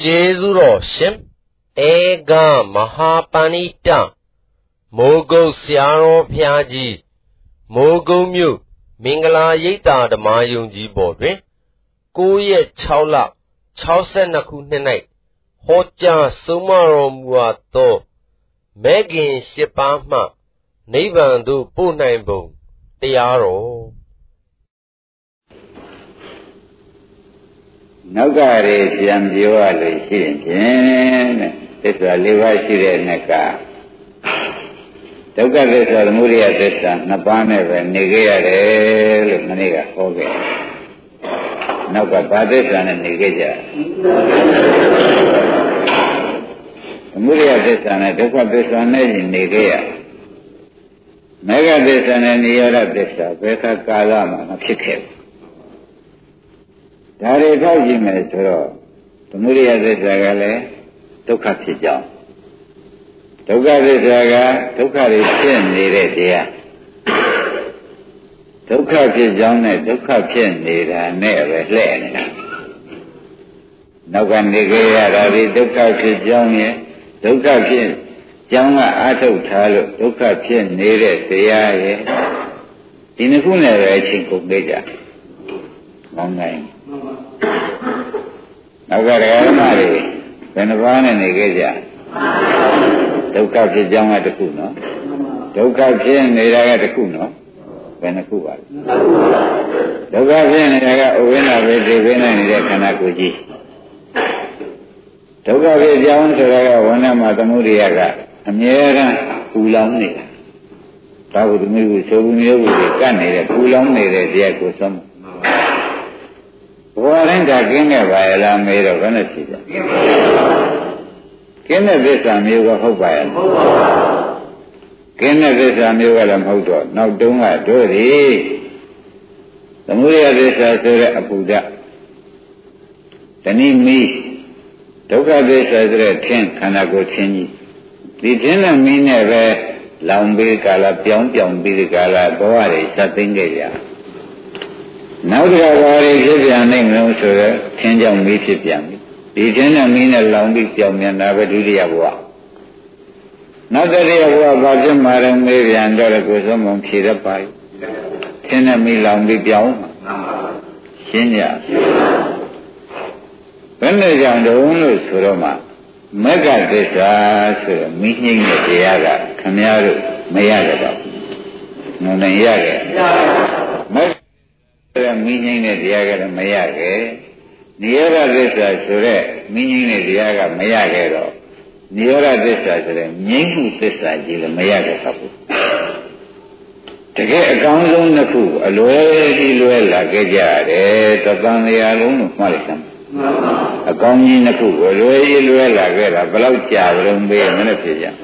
Jezuro Shim Ega Mahapanita Mogo Siaro Piaji Mogo Mu Mingala Yita the Mayunji Bodre Kuye Chaula Chausenaku Night Hoja Sumaro Muato Megin Shipama Nevandu Punaimbo Tiaro Nogari Jambioli Shin, it's a Livashire Neka. Toka this or Muria Desa, Napane, Nigere, Maniga, okay. Noka Padis and Nigeja. Muria Desa and Toka Desa in Nigeria. Mega Desa and Niera Desa, Beka Kalama, Chicken. Dari Taji Metro, the Muria de Sagale, Toka Pijam. Toka de Saga, Toka is Pin, Niredia. Toka Pijam, Toka Pin, Nira, never lane. Nokan Nigea, Ravi, Toka Pijam, Toka Pin, Jama Ato Talo, Toka Pin, Nire, Sia, in a funeral, Chinko Beja. Long name. Nagara Mari, Venavan and Nigeja. Toka Pijama de Kuno. Toka Pin, Niraga de Kuno. Venakuba. Toka Pin, Niraga, Ovena, Vena, and Kanakuji. Toka Pijam, Saraga, Wana Matamuriaga, Amira, Ulamni. Tavu, Sobumu, Kani, Ulamni, Diakusam. Warrenga Kinga Viola made of Venetia. Kinga this Amuga Hobile. Kinga this Amuga and Hodo. Now Dunga Dori. The Muria this Azure Apuda. The name me. Toka this Azure Tin Kanago Tini. The Tina mean ever Lambi Gala, Pion Biligala, Boari, Satingaria. Now the Avari is a name no sir, change of meat young. The general mean a long big young and never do the Awa. Now that the Awa Bajan Maram maybe under a bosom on Kira Pai. Tena me long big young. Shinya. When the young owner Suroma, Mega Desa, meeting the Yaga, Kamaru, Mayaga. No, Yaga. Meaning the Diaga Mayage, Niera Desa Sure, meaning the Diaga Mayagero, Niera Desa Sure, Ningu Desa Gila Mayaga Sapu. To get a gown on the coup, a loyalty Luella Gejare, Tapan the Alum of Malicam. A gown in the coup, a loyalty Luella Gera, Balautia, Rumbe, and Menepia.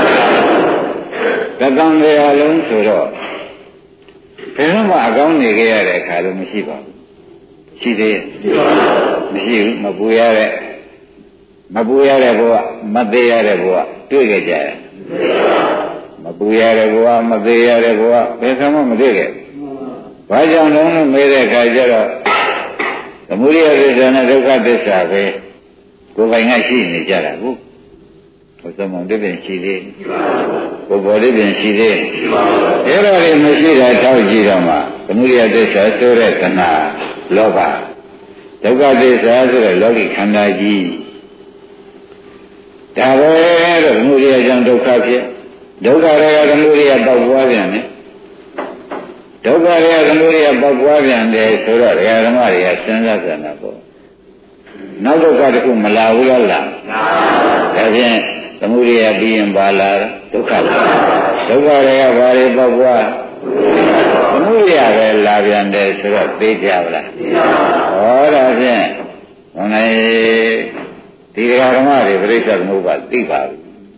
Tapan the Alum Suro. Remember, I don't need a Kalumishiba. She did. Mabuya, Madea Reboa, Tugaja. Mabuya Reboa, Madea Reboa, Pesama Madega. Why don't know made a Kajara? The Muria is another de Save, going I see in the Jarabu. For someone living she did. For body being she did. Every machine I told Jirama, the Muria de Saturana, Loba. Toga de Sazra, Logi Kandaji. Tavera, Muria Jando Kapia. Doga, the Muria Babuavian. Doga, the Muria Babuavian, the Sura, Yaramaria, Sandazanabo. Now Doga to Malaula. The Muria being Bala, Toka. Toga, Vari Babua. The Muria, Lavian, the Sura, Pejavla. All of them. When I did Aramari, British Mova, Diva.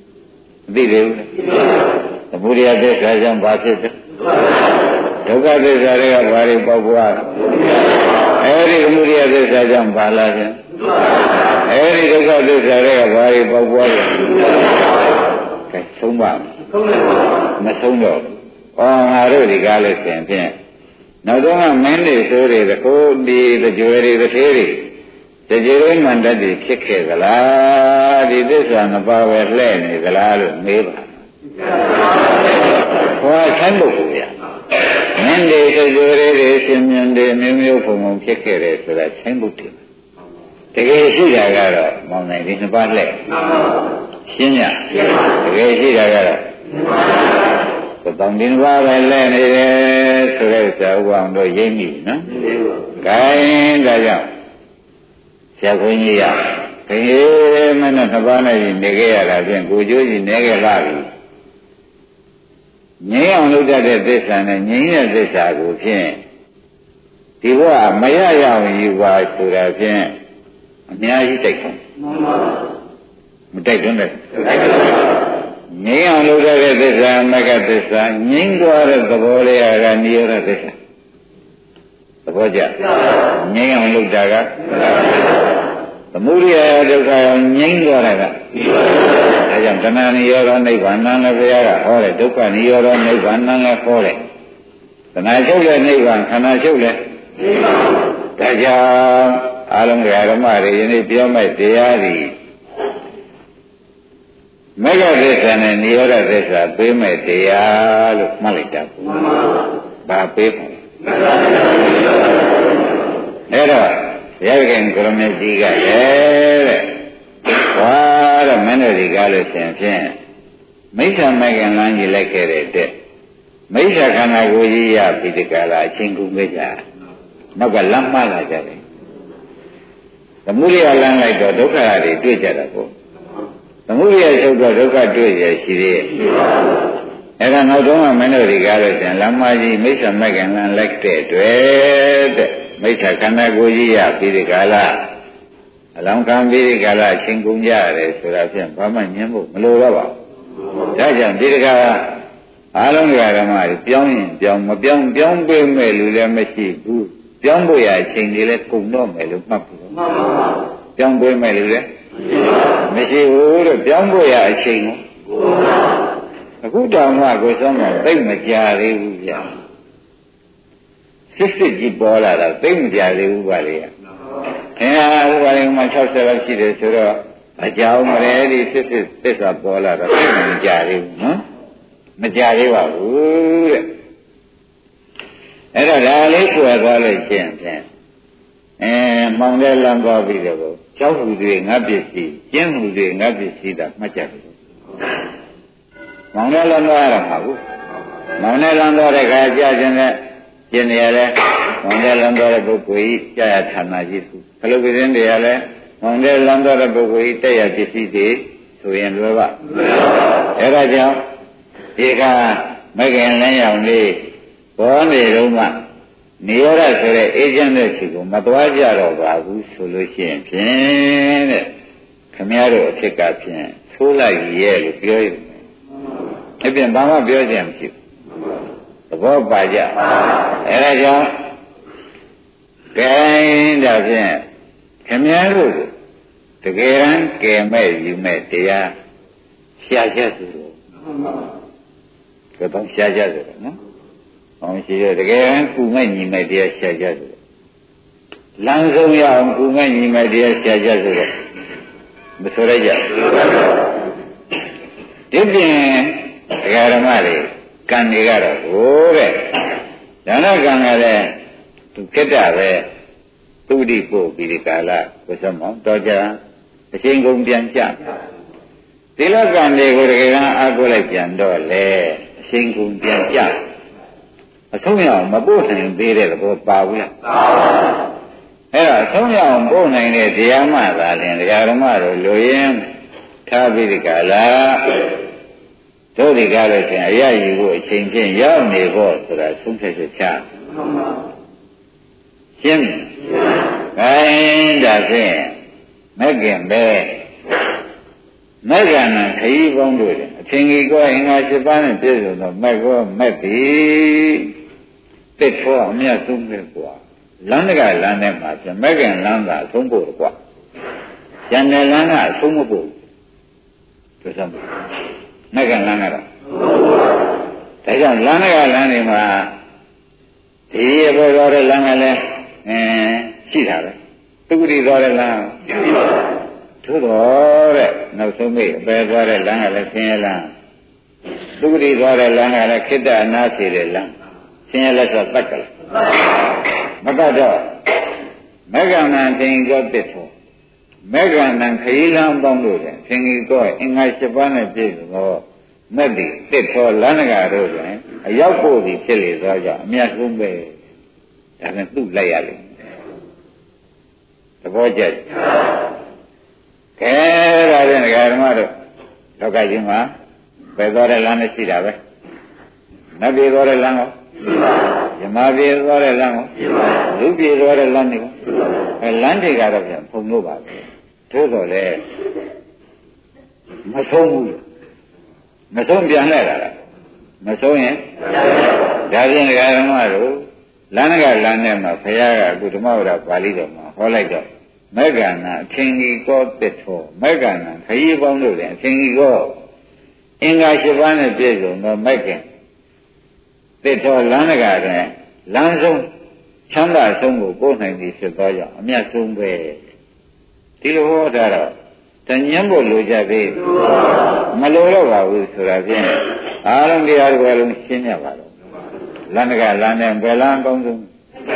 The Muria de Sajan Basit. Toga de Zaria, Vari Babua. Every Muria de Sajan Bala. Every Toga de Zaria, Vari Babua. Sumba. Masundo. Oh, I really got it. Now, don't I mend the story, the code, the jewelry, the theory. ကြေရင်းမှန်တတ်ပြီးဖြစ်ခဲ့သလားဒီသစ္စာနှစ်ပါးပဲလှည့်နေသလားလို့မေးပါဟောဆိုင်ဖို့ကိုရမင်းဒီကြေရင်းတွေရှင်မြင်တယ်မျိုးမျိုးပုံပုံဖြစ်ခဲ့တယ်ဆိုတာဆိုင်ဖို့တယ်တကယ်ရှိတာကတော့မောင်နိုင်ဒီနှစ်ပါးလှည့်ရှင်းညတကယ်ရှိတာကတော့တောင်းတင်ပါပဲလဲနေတယ်ဆိုတဲ့ဥစ္စာဥပအောင်တို့ရိပ်မိနော်။ဂိုင်းဒါကြောင့်ဆရာခွန်ကြီးရခင်ဗျမနဲ့နှစ်ပါးနဲ့နေခဲ့ရတာဖြင့်ကိုကျိုးကြီးနေခဲ့လာပြီ။ငြိမ်းအောင်လုပ်တတ်တဲ့သစ္စာနဲ့ငြိမ်းတဲ့သစ္စာကိုဖြင့်ဒီဘဝမရရအောင်ယူပါဆိုတာဖြင့်အများကြီးတိုက်ဆုံးမတိုက်တွန်းတဲ့ငြိမ်းအောင်လုပ်တဲ့သစ္စာမဂ္ဂသစ္စာငြိမ်းသွားတဲ့သဘောလေးကနိရောဓသစ္စာသဘောကျငြိမ်းအောင်လုပ်တာကသမုဒိယဒုက္ခအောင်ငြိမ်းသွားတာကအဲကြောင့်တဏှာနိရောဓနိဗ္ဗာန်လည်းဘုရားကဟောတယ်ဒုက္ခနိရောဓနိဗ္ဗာန်လည်းဟောတယ်တဏှာချုပ်တဲ့နိဗ္ဗာန်ခန္ဓာချုပ်တဲ့ဒါကြောင့်အာလုံးဓမ္မတွေယနေ့ပြောမဲ့တရားတွေမဂ္ဂသစ္စာနဲ့နိရောဓသစ္စာပေးမဲ့တရားလို့မှတ်လိုက်တာပေါ့။ဘာပေးဖို့အဲ့တော့ရခင်ကရမကြီးကလည်းတဲ့။ဘာတော့မင်းတို့ဒီကားလို့ရှင်ဖြင့်မိစ္ဆာမဂ္ဂင်လမ်းကြီးလိုက်ခဲ့တဲ့တဲ့မိစ္ဆာခန္ဓာကိုယ်ကြီးရပြီးတကလားအချင်းကုန်ခဲ့ကြ။နောက်ကလမ်းမှလာကြတယ်။သမုဒိယလမ်းလိုက်တော့ဒုက္ခတွေတွေ့ကြတာပေါ့။သမုဒိယချုပ်တော့ဒုက္ခတွေ့ရရှိသေးရဲ့အဲ့ဒါနောက်တော့မင်းတို့ဒီကားလို့ရှင်လမ်းမကြီးမိစ္ဆာမဂ္ဂင်လမ်းလိုက်တဲ့တွေ့တဲ့မိစ္ဆာခန္ဓာကိုယ်ကြီးရပြီးဒီကာလအလောင်းခံပြီးဒီကာလအချင်းကုန်ကြရတယ်ဆိုတာဖြင့်ဘာမှညှင်းဖို့မလိုတော့ပါဘူးဒါကြောင့်ဒီကာလအားလုံးဓမ္မတွေပြောင်းရင်ပြောင်းမပြောင်းပြောင်းပေးမဲ့လူလည်းမရှိဘူးပြောင်းဖို့ရအချိန်တွေလည်းကုန်တော့မယ်လို့မှတ်ဖို့ပြောင်းပေးမဲ့လူလည်းမရှိဘူးလို့ပြောင်းဖို့ရအချိန်ကိုအခုတောင်မှကိုစောင်းကသိမကြသေးဘူးဗျာစစ်စစ်ကြီးပေါ်လာတာသိမကြသေးဘူးပါလေခင်ဗျာဥပါရင်မှ60လောက်ရှိတယ်ဆိုတော့အကြောင်းမလဲဒီစစ်စစ်သစ္စာပေါ်လာတော့သိမကြသေးဘူးနော်မကြသေးပါဘူးတဲ့အဲ့တော့ဒါလေးဆွဲသွားလို့ရှင်းဖြင့်မောင်တဲ့လမ်းသွားပြီးတော့ကျောက်ဟူတွေငါပစ္စည်းကျင်းဟူတွေငါပစ္စည်းတာမှတ်ကြတယ်မောင်တဲ့လမ်းသွားရမှာဘူးမောင်တဲ့လမ်းသွားတဲ့ခါကြာခြင်းနဲ့ကျင်နေရလဲမောင်တဲ့လမ်းသွားတဲ့ပုဂ္ဂိုလ်ကြီးကြာရဌာနကြီးစုခလုတ်ပြင်းတွေရလဲမောင်တဲ့လမ်းသွားတဲ့ပုဂ္ဂိုလ်ကြီးတက်ရပစ္စည်းတွေဆိုရင်လွယ်ပါအဲ့ဒါကြောင့်ဒီကမဂ္ဂင်လမ်းရောက်လေးဘောနေတော့မှနိရောဓဆိုတဲ့အေဂျင့်တဲ့ခြေကိုမသွားကြတော့ပါဘူးဆိုလို့ရှိရင်ဖြင့်တဲ့ခမည်းတော်အဖြစ်ကဖြင့်သိုးလိုက်ရဲ့လို့ပြောရင်အပြင်ဘာမှပြောကြမရှိဘူးသဘောပါကြအဲဒါကြောင့်ဂိုင်းဒါဖြင့်ခမည်းတော်တကယ်တမ်းကယ်မဲ့ယူမဲ့တရားရှားချက်ဆိုတော့ရှားချက်ဆိုတော့နော်။အောင်ရှိရတကယ်ကူမဲ့ညီမဲ့တရားရှားကြဆိုတော့လမ်းဆုံးရအောင်ကူမဲ့ညီမဲ့တရားရှားကြဆိုတော့မဆိုရကြဒီပြင်ဒကာဓမ္မတွေကံတွေကတော့ဟိုတဲ့ဒါနကံကလည်းသူကိတ္တပဲသုတိပို့ပြီးဒီကာလကိုစမောင်းတော့ကြအချင်းကုန်ပြန်ကြသီလကံတွေကိုတကယ်အားကိုးလိုက်ပြန်တော့လေအချင်းကုန်ပြန်ကြအဆုံးရအောင်မပို့နိုင်သေးတဲ့ဘောပါဘူးလားအဲ့တော့အဆုံးရအောင်ပို့နိုင်တဲ့တရားမှသာလင်တရားဓမ္မတို့လူရင်းထားပြီးဒီကလာတို့ဒီကားလို့ရှင်အရယူဖို့အချိန်ချင်းရောက်နေဖို့ဆိုတာဆုံးဖြတ်ချက်ချရှင်းခိုင်းဒါဖြင့်မကင်ပဲမက္ကနာခရီးပေါင်းတို့တယ်အထင်ကြီးကောအင်္ဂါ7ပါးနဲ့ပြည့်စုံသောမက်ကောမက်သည်တစ်ထောအမြတ်ဆုံးပဲကွာလမ်းတကလမ်းထဲမှာပြမက်ကင်လမ်းသာအဆုံးဖို့ကွာကျန်တဲ့လမ်းကအဆုံးမဖို့သူစမ်းမက်ကင်လမ်းကတော့ဒါကြောင့်လမ်းတကလမ်းတွေမှာဒီဘောတော်တဲ့လမ်းကလည်းရှိတာပဲသူဂတိသွားတဲ့လမ်းသို့တော်တဲ့နောက်ဆုံးမိအပယ်သွားတဲ့လမ်းကလည်းဆင်းရဲလမ်းသူဂတိသွားတဲ့လမ်းကလည်းခိတ္တအနာစီတဲ့လမ်းဆင်းရဲလက်ဆိုတတ်ကြလားမတတ်တော့မေဃနာသင်္ကောတစ်ထောမေဃနာခရီးလမ်းပေါင်းလို့တယ်သင်္ကောအင်္ဂါ7ပါးနဲ့ပြည့်စုံတော့မက်တိတစ်ထောလမ်းကတို့ဆိုရင်အရောက်ဖို့ဒီဖြစ်လေသောကြောင့်အမြတ်ဆုံးပဲဒါနဲ့သူ့လိုက်ရလိမ့်သဘောကျခဲဒါဖြင့်ဓမ္မတို့လောကကြီးမှာပဲသွားတဲ့လမ်းနဲ့ရှိတာပဲနတ်ပြည်သွားတဲ့လမ်းကောယမပြည်သွားတဲ့လမ်းကောလူပြည်သွားတဲ့လမ်းတွေကောလမ်းတွေကတော့ပြန်ဖုံလို့ပါပဲသို့တော်လည်းမဆုံးဘူးမဆုံးပြန်လဲတာလားမဆုံးရင်ဒါဖြင့်ဓမ္မတို့လမ်းကလမ်းနဲ့မှာဘုရားကအခုဓမ္မဝရပါဠိတော်မှာဟောလိုက်တော့မေဃနာအထင်ကြီးကောတစ်ထောမေဃနာခရီးပေါင်းလို့လည်းအထင်ကြီးကောအင်္ဂါ7ပါးနဲ့ပြည့်စုံသောမေဃတစ်ထောလမ်းကတွင်လမ်းဆုံးချမ်းသာဆုံးကိုပို့နိုင်ပြီဖြစ်သောကြောင့်အမြတ်ဆုံးပဲဒီလိုဟောတာတော့တញ្ញံဖို့လိုကြသေးမလိုတော့ပါဘူးဆိုတာဖြင့်အားလုံးတရားတွေလုံးရှင်းရပါတော့လမ်းကလမ်းနဲ့ဘယ်လမ်းအကောင်းဆုံး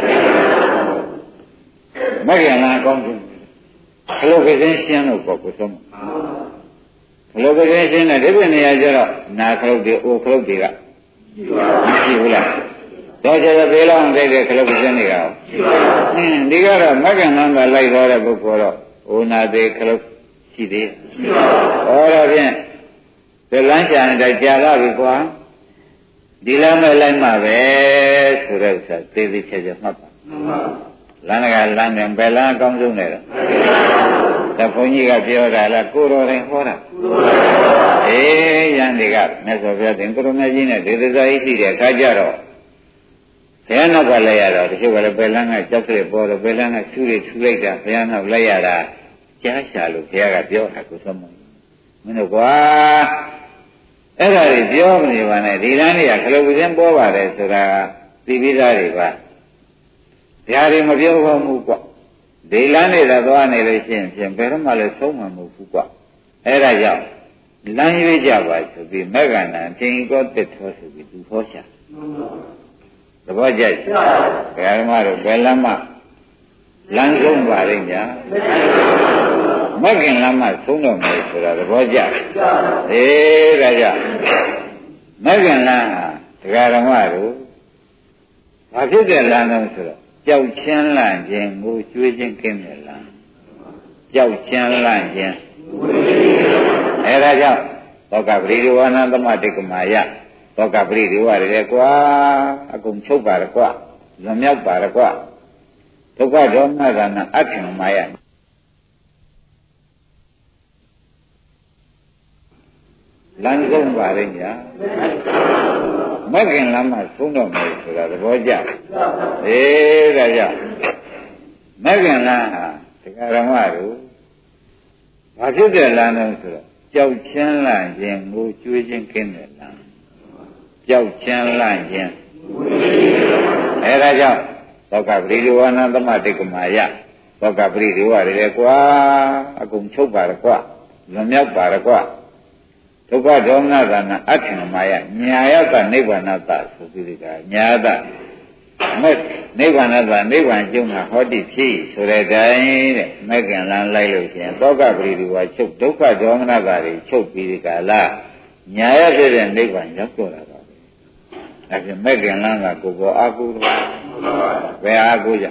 မဂ္ဂင်လမ်းအကောင်းဆုံးခလုတ်ကင်းရှင်းလို့ပေါ့ကိုဆုံးခလုတ်ကင်းရှင်းတဲ့ဒီပြနေရာကျတော့နာခလုတ်တွေအိုခလုတ်တွေကမရှိဘူးလားတော့ကျတော့ဘေးလောင်းတဲ့ခလုတ်ကင်းတွေကရောဒီကတော့မဂ္ဂင်လမ်းကလိုက်သွားတဲ့ပုဂ္ဂိုလ်တော့အိုနာသေးခလုတ်ရှိသေးဟောတော့ဖြင့်ဒီလမ်းချန်တဲ့ကြာလာပြီကွာဒီလမ်းမဲ့လိုက်မှပဲဆိုတဲ့ဥစ္စာသေသေးချာချာမှတ်ပါလမ်းကလမ်းနဲ့ဘယ်လမ်းအကောင်းဆုံးလဲတော့ဒါဘုန်းကြီးကပြောတာလားကိုတော်တိုင်ဟောတာအေးရန်တွေကမြတ်စွာဘုရားသင်ကိုရမကြီးနဲ့ဒေသစာကြီးရှိတဲ့အခါကျတော့ဘုရားနောက်ကလည်းရတော့တချို့ကလည်းဘယ်လမ်းကကြောက်တဲ့ပေါ်တော့ဘယ်လမ်းကထူးလိုက်တာဘုရားနောက်လည်းရတာကြားရှာလို့ဘုရားကပြောတာကိုသုံးမမင်းတို့ကွာအဲ့ဒါတွေပြောမနေပါနဲ့ဒီလမ်းတွေကခလုတ်ကင်းပေါ်ပါတယ်ဆိုတာသိပြီးသားတွေပါဘုရားတွေမပြောပါဘူးကွဒီလမ်းတွေကသွားနေလို့ရှိရင်ဖြင့်ဘယ်တော့မှလည်းဆုံးမှာမဟုတ်ဘူးကွအဲ့ဒါကြောင့်လမ်းရွေးကြပါဆိုပြီးမေဃနာသင်္ကောတစ်ထောဆိုပြီးသူဟောရှာသဘောကျဘုရားဓမ္မတို့ဘယ်လမ်းမှလမ်းဆုံးပါလိမ့်ညာမဂ္ဂင်လမ်းမှဆုံးတော့မယ်ဆိုတာသဘောကျအေးဒါကြောင့်မဂ္ဂင်လမ်းဟာတရားဓမ္မတို့ဘာဖြစ်တဲ့လမ်းတော့ဆိုတော့ကြောက်ချမ်းလန့်ခြင်းကိုကျွေးခြင်းကင်းတဲ့လမ်းကြောက်ချမ်းလန့်ခြင်းအဲဒါကြောင့်သောကပရိဒီဝါနသမတိကမာယသောကပရိဒီဝါတွေကွာအကုန်ချုပ်ပါရကွာလွန်မြောက်ပါရကွာဒုက္ခဒေါမနသာနာအထင်မာယလမ်းဆုံးပါလိမ့်ညာမဂ္ဂင်လမ်းမှာဆုံးတော့မယ်ဆိုတာသဘောကျအေးဒါကြောင့်မဂ္ဂင်လမ်းဟာတရားဓမ္မတို့ဘာဖြစ်တဲ့လမ်းလဲဆိုတော့ကြောက်ချမ်းလန့်ခြင်းကိုကျွေးခြင်းကင်းတဲ့လမ်းကြောက်ချမ်းလန့်ခြင်းအဲဒါကြောင့်သောကပရိဒီဝါနသမတိကမာယသောကပရိဒီဝါတွေကွာအကုန်ချုပ်ပါရကွာလွန်မြောက်ပါရကွာဒုက္ခဒေါမနသာနာအထင်မာယညာယတနိဗ္ဗာနတဆိုပြီးတာညာယတမဲ့နိဗ္ဗာနတနိဗ္ဗာန်ကျုံတာဟောတိဖြစ်ဆိုတဲ့တိုင်းတဲ့မဲ့ကံလန်းလိုက်လို့ရှင်သောကပရိဒီဝါချုပ်ဒုက္ခဒေါမနတာတွေချုပ်ပြီးဒီကလာညာယဖြစ်တဲ့နိဗ္ဗာန်ရောက်တော့တာပါပဲဒါဖြင့်မဲ့ကံလန်းကကိုယ်ပေါ်အာကုတော့ဘယ်အာကုကြ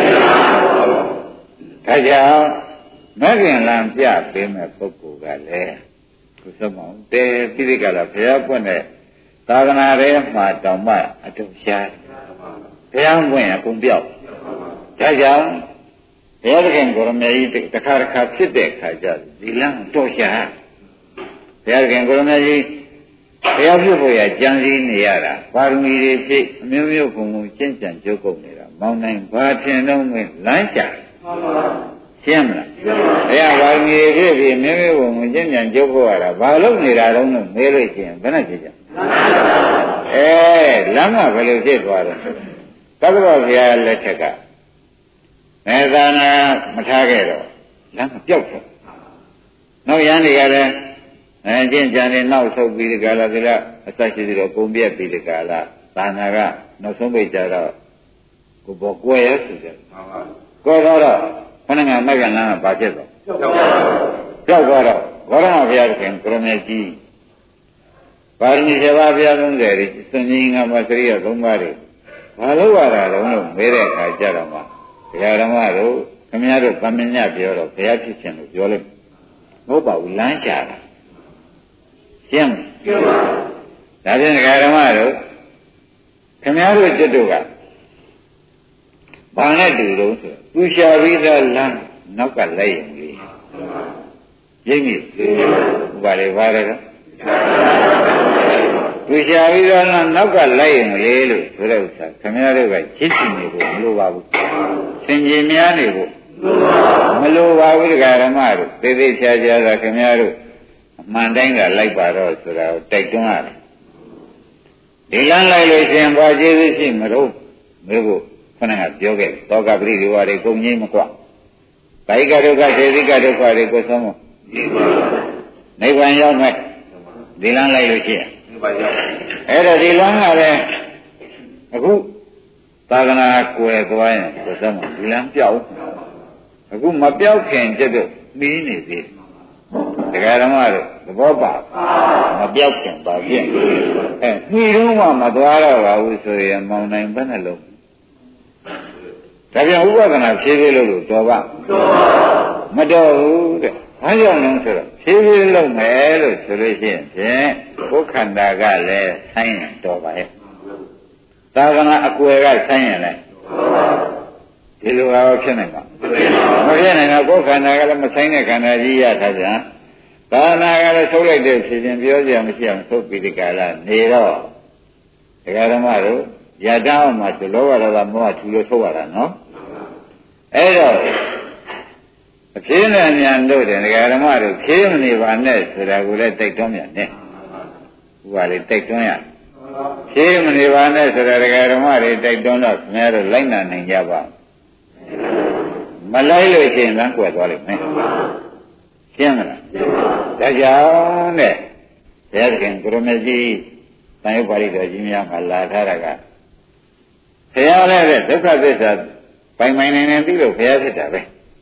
ဒါကြောင့်မဲ့ကံလန်းပြပေးမဲ့ပုဂ္ဂိုလ်ကလည်းကုသမောင်တဲပိဋကလာဘုရားပွင့်တဲ့သာသနာထဲမှာတောင်မှအတုရှားဘုရားပွင့်အကုန်ပြောက်ဒါကြောင့်ဘုရားသခင်ကိုရမကြီးတစ်ခါဖြစ်တဲ့အခါကျဒီလမ်းတော့ရှားဘုရားသခင်ကိုရမကြီးဘုရားပြုဖို့ရကြံစည်နေရတာပါရမီတွေဖြည့်အမျိုးမျိုးကုန်ကုန်ကျင့်ကြံကြိုးကုန်နေတာမောင်းနိုင်ဘာထင်တော့မင်းလမ်းချရှင်းမလားဘုရားပါရမီတွေဖြည့်မျိုးမျိုးကုန်ကုန်ကျင့်ကြံကြိုးဖို့ရတာဘာလို့နေတာတော့မေးလို့ရှိရင်ဘယ်နဲ့ဖြစ်ကြလမ်းကဘယ်လိုဖြစ်သွားလဲသက္ကရာဘုရားလက်ထက်ကသာနာမထားခဲ့တော့လမ်းပြောက်သွားနောက်ရန်တွေကလည်းကျင့်ကြံနေနောက်ဆုတ်ပြီးဒီကလာဒီလားအသက်ရှိသေးတော့ပုံပြက်ပြီးဒီကလာသာနာကနောက်ဆုံးပိတ်ကြတော့ကိုဘောကွယ်ရဆိုကြကွယ်တော့ခဏငါမက်ကလမ်းကဘာဖြစ်သွားပြောက်သွားတော့ဘောရမဘုရားခင်ကိုရမေကြီးပါရမီ7 ပါးဘုရား30တွေစင်ကြီးငါမစရိယ3 ပါးတွေဘာလို့ရတာလဲလို့မေးတဲ့အခါကျတော့မှဘုရားဓမ္မတို့ခင်ဗျားတို့ဗမညပြောတော့ဘုရားဖြစ်ခြင်းလို့ပြောလို့မဟုတ်ပါဘူးလမ်းချတာရှင်းပါဒါဖြင့်ဒကာဓမ္မတို့ခင်ဗျားတို့จิตတို့ကဘာနဲ့တူလို့ဆိုသူရှာပြီးသားလမ်းနောက်ကလိုက်ရင်လေရိပ်မိဘာလဲဘာလဲသူရှာပြီးသားလမ်းနောက်ကလိုက်ရင်လေလို့ဆိုတဲ့ဥစ္စာခင်ဗျားတို့ကချစ်ချင်နေဖို့မလိုပါဘူးသင်ကြီးများနေဖို့မလိုပါဘူးဒကာဓမ္မတို့သေသေးချာချာသာခင်ဗျားတို့အမှန်တိုင်းကလိုက်ပါတော့ဆိုတာကိုတိုက်တွန်းရတယ်ဒီလမ်းလိုက်လို့ရှင်ဘာကျေးဇူးရှိမလို့မေးဖို့ခဏကပြောခဲ့သောကပရိဒီဝါတွေကုန်ငိမ့်မကွာကာယကဒုက္ခစေတိကဒုက္ခတွေကိုသုံးဖို့နိဗ္ဗာန်ရောက်မယ်ဒီလမ်းလိုက်လို့ရှိရင်အဲ့တော့ဒီလမ်းကလည်းအခုသာသနာကွယ်သွားရင်ကိုသုံးဖို့ဒီလမ်းပြောက်အခုမပြောက်ခင်ကျတော့ပြီးနေသေးဒကာဓမ္မတို့သဘောပါမပြောက်ခင်ပါပြင်နှီးတော့မှမသွားတော့ပါဘူးဆိုရင်မောင်နိုင်ဘယ်နဲ့လုံးဒါပြန်ဥပဒနာဖြည်းဖြည်းလို့တော်ပါမတော်ဘူးတဲ့ဘာကြောင့်လဲဆိုတော့ဖြည်းဖြည်းလုပ်မယ်လို့ဆိုလို့ရှိရင်ဖြင့်ကိုယ်ခန္ဓာကလည်းဆိုင်းရင်တော်ပါရဲ့သာသနာအကွယ်ကဆိုင်းရင်လည်းဒီလိုအားဖြစ်နိုင်မှာမဖြစ်နိုင်တော့ကိုယ်ခန္ဓာကလည်းမဆိုင်တဲ့ခန္ဓာကြီးရထားကြသာနာကလည်းထုတ်လိုက်တဲ့ဖြစ်ချင်းပြောကြမရှိအောင်ထုတ်ပြီးဒီကလာနေတော့ဒကာဓမ္မတို့ရတောင်းမှဆိုလောဘဒေါသမောဟထူလို့ထုတ်ရတာနော်အဲ့တော့အဖြစ်နဲ့ဉာဏ်တို့တယ်ဒကာဓမ္မတို့ဖြည်းမနေပါနဲ့ဆိုတာကိုလည်းတိုက်တွန်းမြန်နဲ့ဥပါလေတိုက်တွန်းရဖြည်းမနေပါနဲ့ဆိုတာဒကာဓမ္မတွေတိုက်တွန်းတော့ခင်ဗျားတို့လိုက်နိုင်ကြပါမလိုက်လို့ရှိရင်လမ်းကွယ်သွားလိမ့်မယ်ရှင်းမလားဒါကြောင့်တဲ့ဘုရားခင်ကိုရမကြီးသံယုတ်ပါဠိတော်ကြီးများမှာလာထားတာကဘုရားလည်းတဲ့ဒုက္ခသစ္စာပိုင်နိုင်သိလို့ဘုရားဖြစ်တာပဲ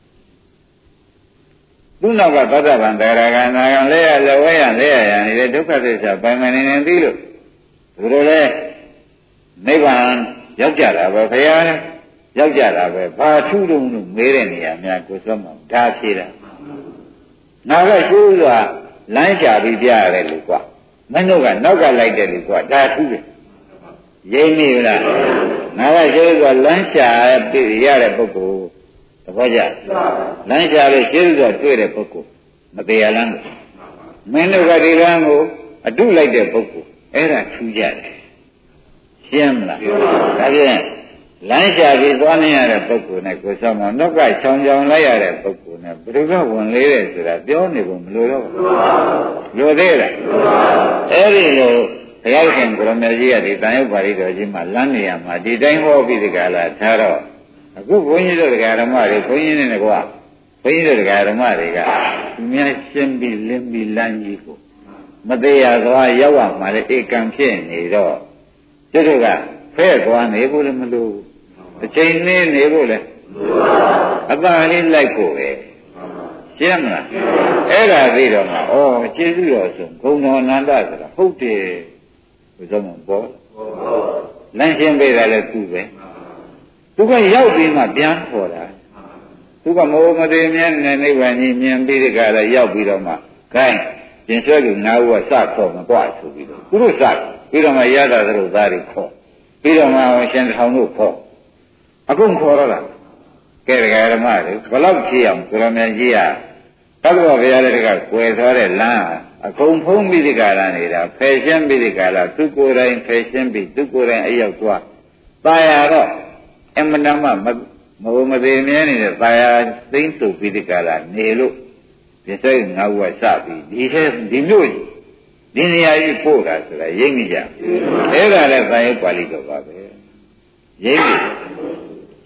သူ့နောက်ကသတ္တဗံတရားကနာကံလဲရလဲဝဲရလဲရနေတဲ့ဒုက္ခသစ္စာပိုင်နိုင်သိလို့သူတို့လည်းနိဗ္ဗာန်ရောက်ကြတာပဲဘုရားလည်းရောက်ကြတာပဲဘာထူးတုံးလို့မေးတဲ့နေရာများကိုစွမ်းမဒါဖြေတာနာကကျိုးစွာလမ်းချပြီးပြရတယ်လို့ကွာမင်းတို့ကနောက်ကလိုက်တယ်လို့ကွာဒါထူးတယ်ရိပ်နေလားနာကကျိုးစွာလမ်းချပြီးရတဲ့ပုဂ္ဂိုလ်သဘောကျလမ်းချလို့ကျိုးစွာတွေ့တဲ့ပုဂ္ဂိုလ်မတရားလမ်းမင်းတို့ကဒီလမ်းကိုအတုလိုက်တဲ့ပုဂ္ဂိုလ်အဲ့ဒါထူးကြတယ်ရှင်းမလားဒါဖြင့်လမ်းချပြီးသွားနေရတဲ့ပုဂ္ဂိုလ်နဲ့ကိုယ်ဆောင်မနောက်ကချောင်ချောင်လိုက်ရတဲ့ပုဂ္ဂိုလ်နဲ့ဘယ်သူကဝင်လေးတယ်ဆိုတာပြောနေဖို့မလိုတော့ဘူးလိုသေးလားအဲ့ဒီလိုဘုရားရှင်ကိုရမေကြီးကဒီတန်ရုပ်ပါဠိတော်ကြီးမှာလမ်းနေရမှာဒီတိုင်းဟောပြီးဒီကလာထားတော့အခုဘုန်းကြီးတို့တရားဓမ္မတွေဘုန်းကြီးနဲ့ကွာဘုန်းကြီးတို့တရားဓမ္မတွေကသူများရှင်းပြီးလင်းပြီးလမ်းကြီးကိုမသေးရသွားရောက်ရမှာလေဧကံဖြစ်နေတော့ကျတို့ကဖဲ့သွားနေဖို့လည်းမလိုဘူးအချိန်နဲ့နေဖို့လေအသာလေးလိုက်ဖို့ပဲရှင်းမလားအဲ့ဒါသိတော့မှဩကျေးဇူးတော်ဆိုဂုဏတော်အနန္တဆိုတာဟုတ်တယ်ဘုရားမပေါ်လမ်းရှင်းပေးတာလည်းသူပဲသူကရောက်ပြီးမှပြန်ခေါ်တာသူကမောမတိမြတ်နဲ့နိဗ္ဗာန်ကြီးမြင်ပြီးဒီကရရောက်ပြီးတော့မှဂိုင်းကျင်ဆွဲသူငါးဦးကစခေါ်မကွာဆိုပြီးတော့သူတို့စပြီးတော့မှရတာတို့သားတွေခေါ်ပြီးတော့မှရှင်ထောင်တို့ခေါ်အကုန်ခေါ်တော့လားကဲဒကာဓမ္မတွေဘလောက်ကြည့်အောင်ကိုရမကြီးကသတ္တဝါဘုရားတဲ့ကကွယ်သွားတဲ့လမ်းအကုန်ဖုံးပြီးဒီကရနေတာဖယ်ရှင်းပြီးဒီကရသူကိုယ်တိုင်ဖယ်ရှင်းပြီးသူကိုယ်တိုင်အရောက်သွားပါရတော့အမှန်တမ်းမဘုံမသေးမြဲနေတဲ့ပါရသိမ့်စုပြီးဒီကရနေလို့ဒီစိတ်ငါးဝစပြီးဒီမျိုးဒီနေရာကြီးပို့တာဆိုတာရိပ်မိကြအဲ့ဒါလည်းသာယပါဠိတော်ပါပဲရိပ်မိ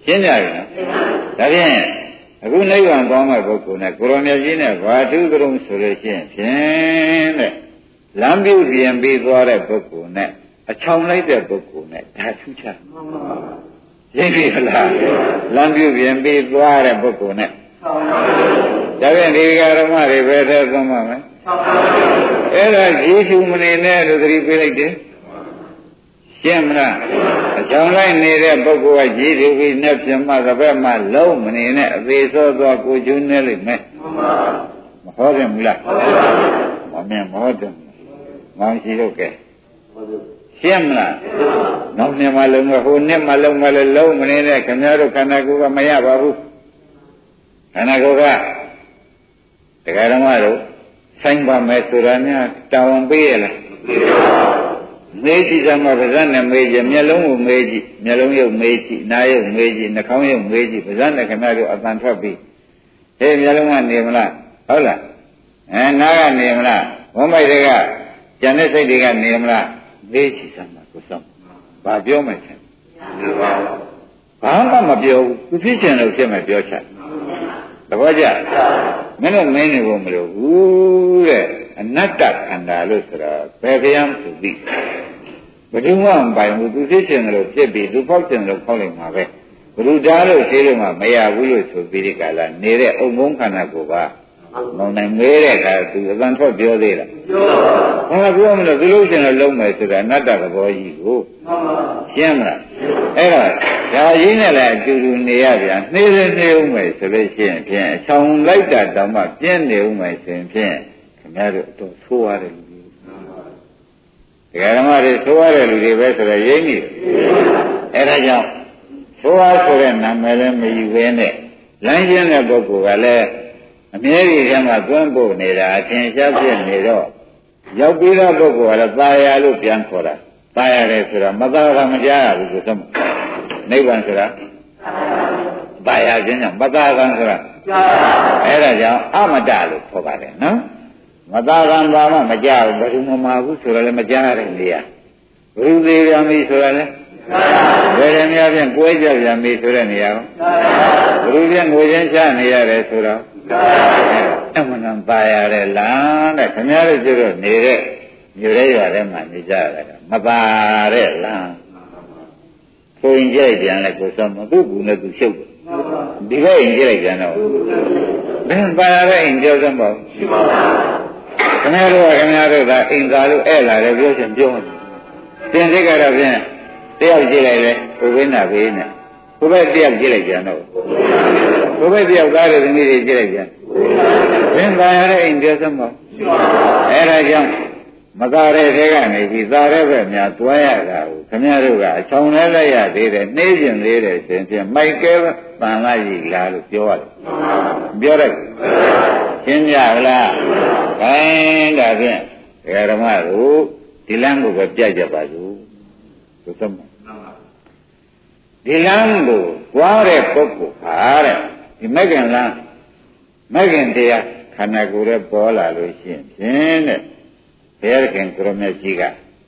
ရှင်းကြပြီနော်ဒါဖြင့်အခုနိဗ္ဗာန်ကောင်းတဲ့ပုဂ္ဂိုလ်နဲ့ကိုရောမြတ်ကြီးနဲ့ဘာထူးကြုံဆိုလို့ရှိရင်ဖြင့်တဲ့လမ်းပြုပြင်ပြီးသွားတဲ့ပုဂ္ဂိုလ်နဲ့အချောင်လိုက်တဲ့ပုဂ္ဂိုလ်နဲ့ဒါထူးခြားရင်းပြီလားလမ်းပြုပြင်ပြီးသွားတဲ့ပုဂ္ဂိုလ်နဲ့ဒါဖြင့်ဒီဃာရမတွေပဲတဲ့သုံးပါမယ်အဲ့ဒါယေရှုမနေနဲ့လို့သတိပေးလိုက်တယ်ရှင်းမလားအကြောင်းလိုက်နေတဲ့ပုဂ္ဂိုလ်ကကြီးတယ်ပြီးနဲ့ပြမသဘက်မှလုံးမနေနဲ့အသေးစောသွားကိုကျွန်းနေလိမ့်မယ်မဟောတယ်မလားမမြင်မဟောတယ်မောင်ရှိတော့ကဲရှင်းမလားနောက်နှစ်မှလုံးကဟိုနှစ်မှလုံးကလည်းလုံးမနေနဲ့ခင်ဗျားတို့ခန္ဓာကိုယ်ကမရပါဘူးခန္ဓာကိုယ်ကတရားဓမ္မတို့ဆိုင်ပါမယ်ဆိုတာများတာဝန်ပေးရလားမေးကြည့်စမ်းပါပါဇတ်နဲ့မေးကြည့်မျက်လုံးကိုမေးကြည့်မျက်လုံးရုပ်မေးကြည့်နားရုပ်မေးကြည့်နှာခေါင်းရုပ်မေးကြည့်ပါဇတ်နဲ့ခင်ဗျားတို့အတန်ထွက်ပြီးဟေးမျက်လုံးကနေမလားဟုတ်လားနားကနေမလားဝမ်းမိုက်တွေကကျန်တဲ့စိတ်တွေကနေမလားမေးကြည့်စမ်းပါကိုစောင့်ဘာပြောမှချင်ဘာမှမပြောဘူးသူဖြစ်ချင်လို့ဖြစ်မှပြောချင်သဘောကျမင်းတို့မင်းနေဖို့မလိုဘူးတဲ့အနတ္တခန္ဓာလို့ဆိုတာဘယ်ဗျမ်းသူသိဘယ်သူမှမပိုင်ဘူးသူဖြစ်ချင်တယ်လို့ဖြစ်ပြီးသူဖောက်ချင်တယ်လို့ဖောက်လိုက်မှာပဲဘုရုဓာလို့ရှိလို့မှမရဘူးလို့ဆိုပြီးဒီကလာနေတဲ့အုံကုန်းခန္ဓာကိုယ်ကမောင်နိုင်မဲတဲ့အခါသူအတန်ထွက်ပြောသေးလားပြောမလို့သူလို့ရှင်လို့လုံးမယ်ဆိုတာအနတ္တသဘောကြီးကိုရှင်းမလားအဲ့တော့ဒါကြီးနဲ့လည်းအတူတူနေရပြန်နှေးနေဦးမယ်ဆိုလို့ရှိရင်ဖြင့်အချောင်လိုက်တာတောင်မှပြင်းနေဦးမယ်ဆိုရင်ဖြင့်ခင်ဗျားတို့အတော်ဆိုးရတယ်လူတွေတရားဓမ္မတွေဆိုးရတဲ့လူတွေပဲဆိုတော့ရင်းနေအဲ့ဒါကြောင့်ဆိုးရဆိုတဲ့နာမည်လည်းမယူဘဲနဲ့လမ်းကျင်းတဲ့ပုဂ္ဂိုလ်ကလည်းအမြဲတည်းကမှသွန်းပို့နေတာအထင်ရှားဖြစ်နေတော့ရောက်ပြီးတော့ပုဂ္ဂိုလ်ကလည်းตายရလို့ပြန်ခေါ်တာตายရတယ်ဆိုတော့မသားကမကြားရဘူးဆိုတော့နိဗ္ဗာန်ဆိုတာตายရခြင်းကြောင့်မသားကဆိုတာအဲ့ဒါကြောင့်အမတလို့ခေါ်ပါတယ်နော်မသားကဘာမှမကြားဘူးဘယ်သူမှမဘူးဆိုတော့လည်းမကြားရတဲ့နေရာဘုရားသေးပြန်ပြီဆိုတော့လည်းဘယ်လိုများဖြင့်ကိုယ်ကြပြန်ပြီဆိုတဲ့နေရာဘုရားပြန်ငွေချင်းချနေရတယ်ဆိုတော့အမှန်တန်ပါရတယ်လားတဲ့ခင်ဗျားတို့ကျတော့နေတဲ့မြို့ရဲရွာထဲမှာနေကြရတယ်မပါတဲ့လားကိုရင်ကြိုက်ပြန်လဲကိုစောမသူ့ကူနဲ့သူရှုပ်တယ်ဒီကအိမ်ကြိုက်ပြန်တော့ဘယ်ပါရတဲ့အိမ်ကြောက်စမ်းပါဦးခင်ဗျားတို့ကအိမ်သာလို့ဧည့်လာတယ်ပြောချင်ပြောတယ်တင်စိတ်ကတော့ဖြင့်တယောက်ကြည့်လိုက်လေကိုဝိနာဘေးနဲ့ကိုပဲတယောက်ကြည့်လိုက်ပြန်တော့ကိုပဲတယောက်သားတဲ့သမီးတွေကြည့်လိုက်ပြန်ဘယ်ပါရတဲ့အိမ်ကြောက်စမ်းပါအဲ့ဒါကြောင့်မသာတဲ့ထဲကနေပြီးသာတဲ့ဘက်များတွားရတာကိုခင်ဗျားတို့ကအချောင်လဲလိုက်ရသေးတယ်နှေးကျင်သေးတယ်ဆိုရင်မိုက်ကဲပန်လာကြီးလားလို့ပြောရတယ်ပြောလိုက်ရှင်းကြလားခိုင်းဒါဖြင့်ဓမ္မတို့ဒီလမ်းကိုပဲပြတ်ကြပါစို့ဆိုသမောဒီလမ်းကိုကြွားတဲ့ပုဂ္ဂိုလ်ဟာတဲ့ဒီမဂ္ဂင်လမ်းမဂ္ဂင်တရားခန္ဓာကိုယ်ရဲ့ပေါ်လာလို့ရှိရင်ဖြင့်တဲ့ဘုရားခင်ကိုရမေကြီးက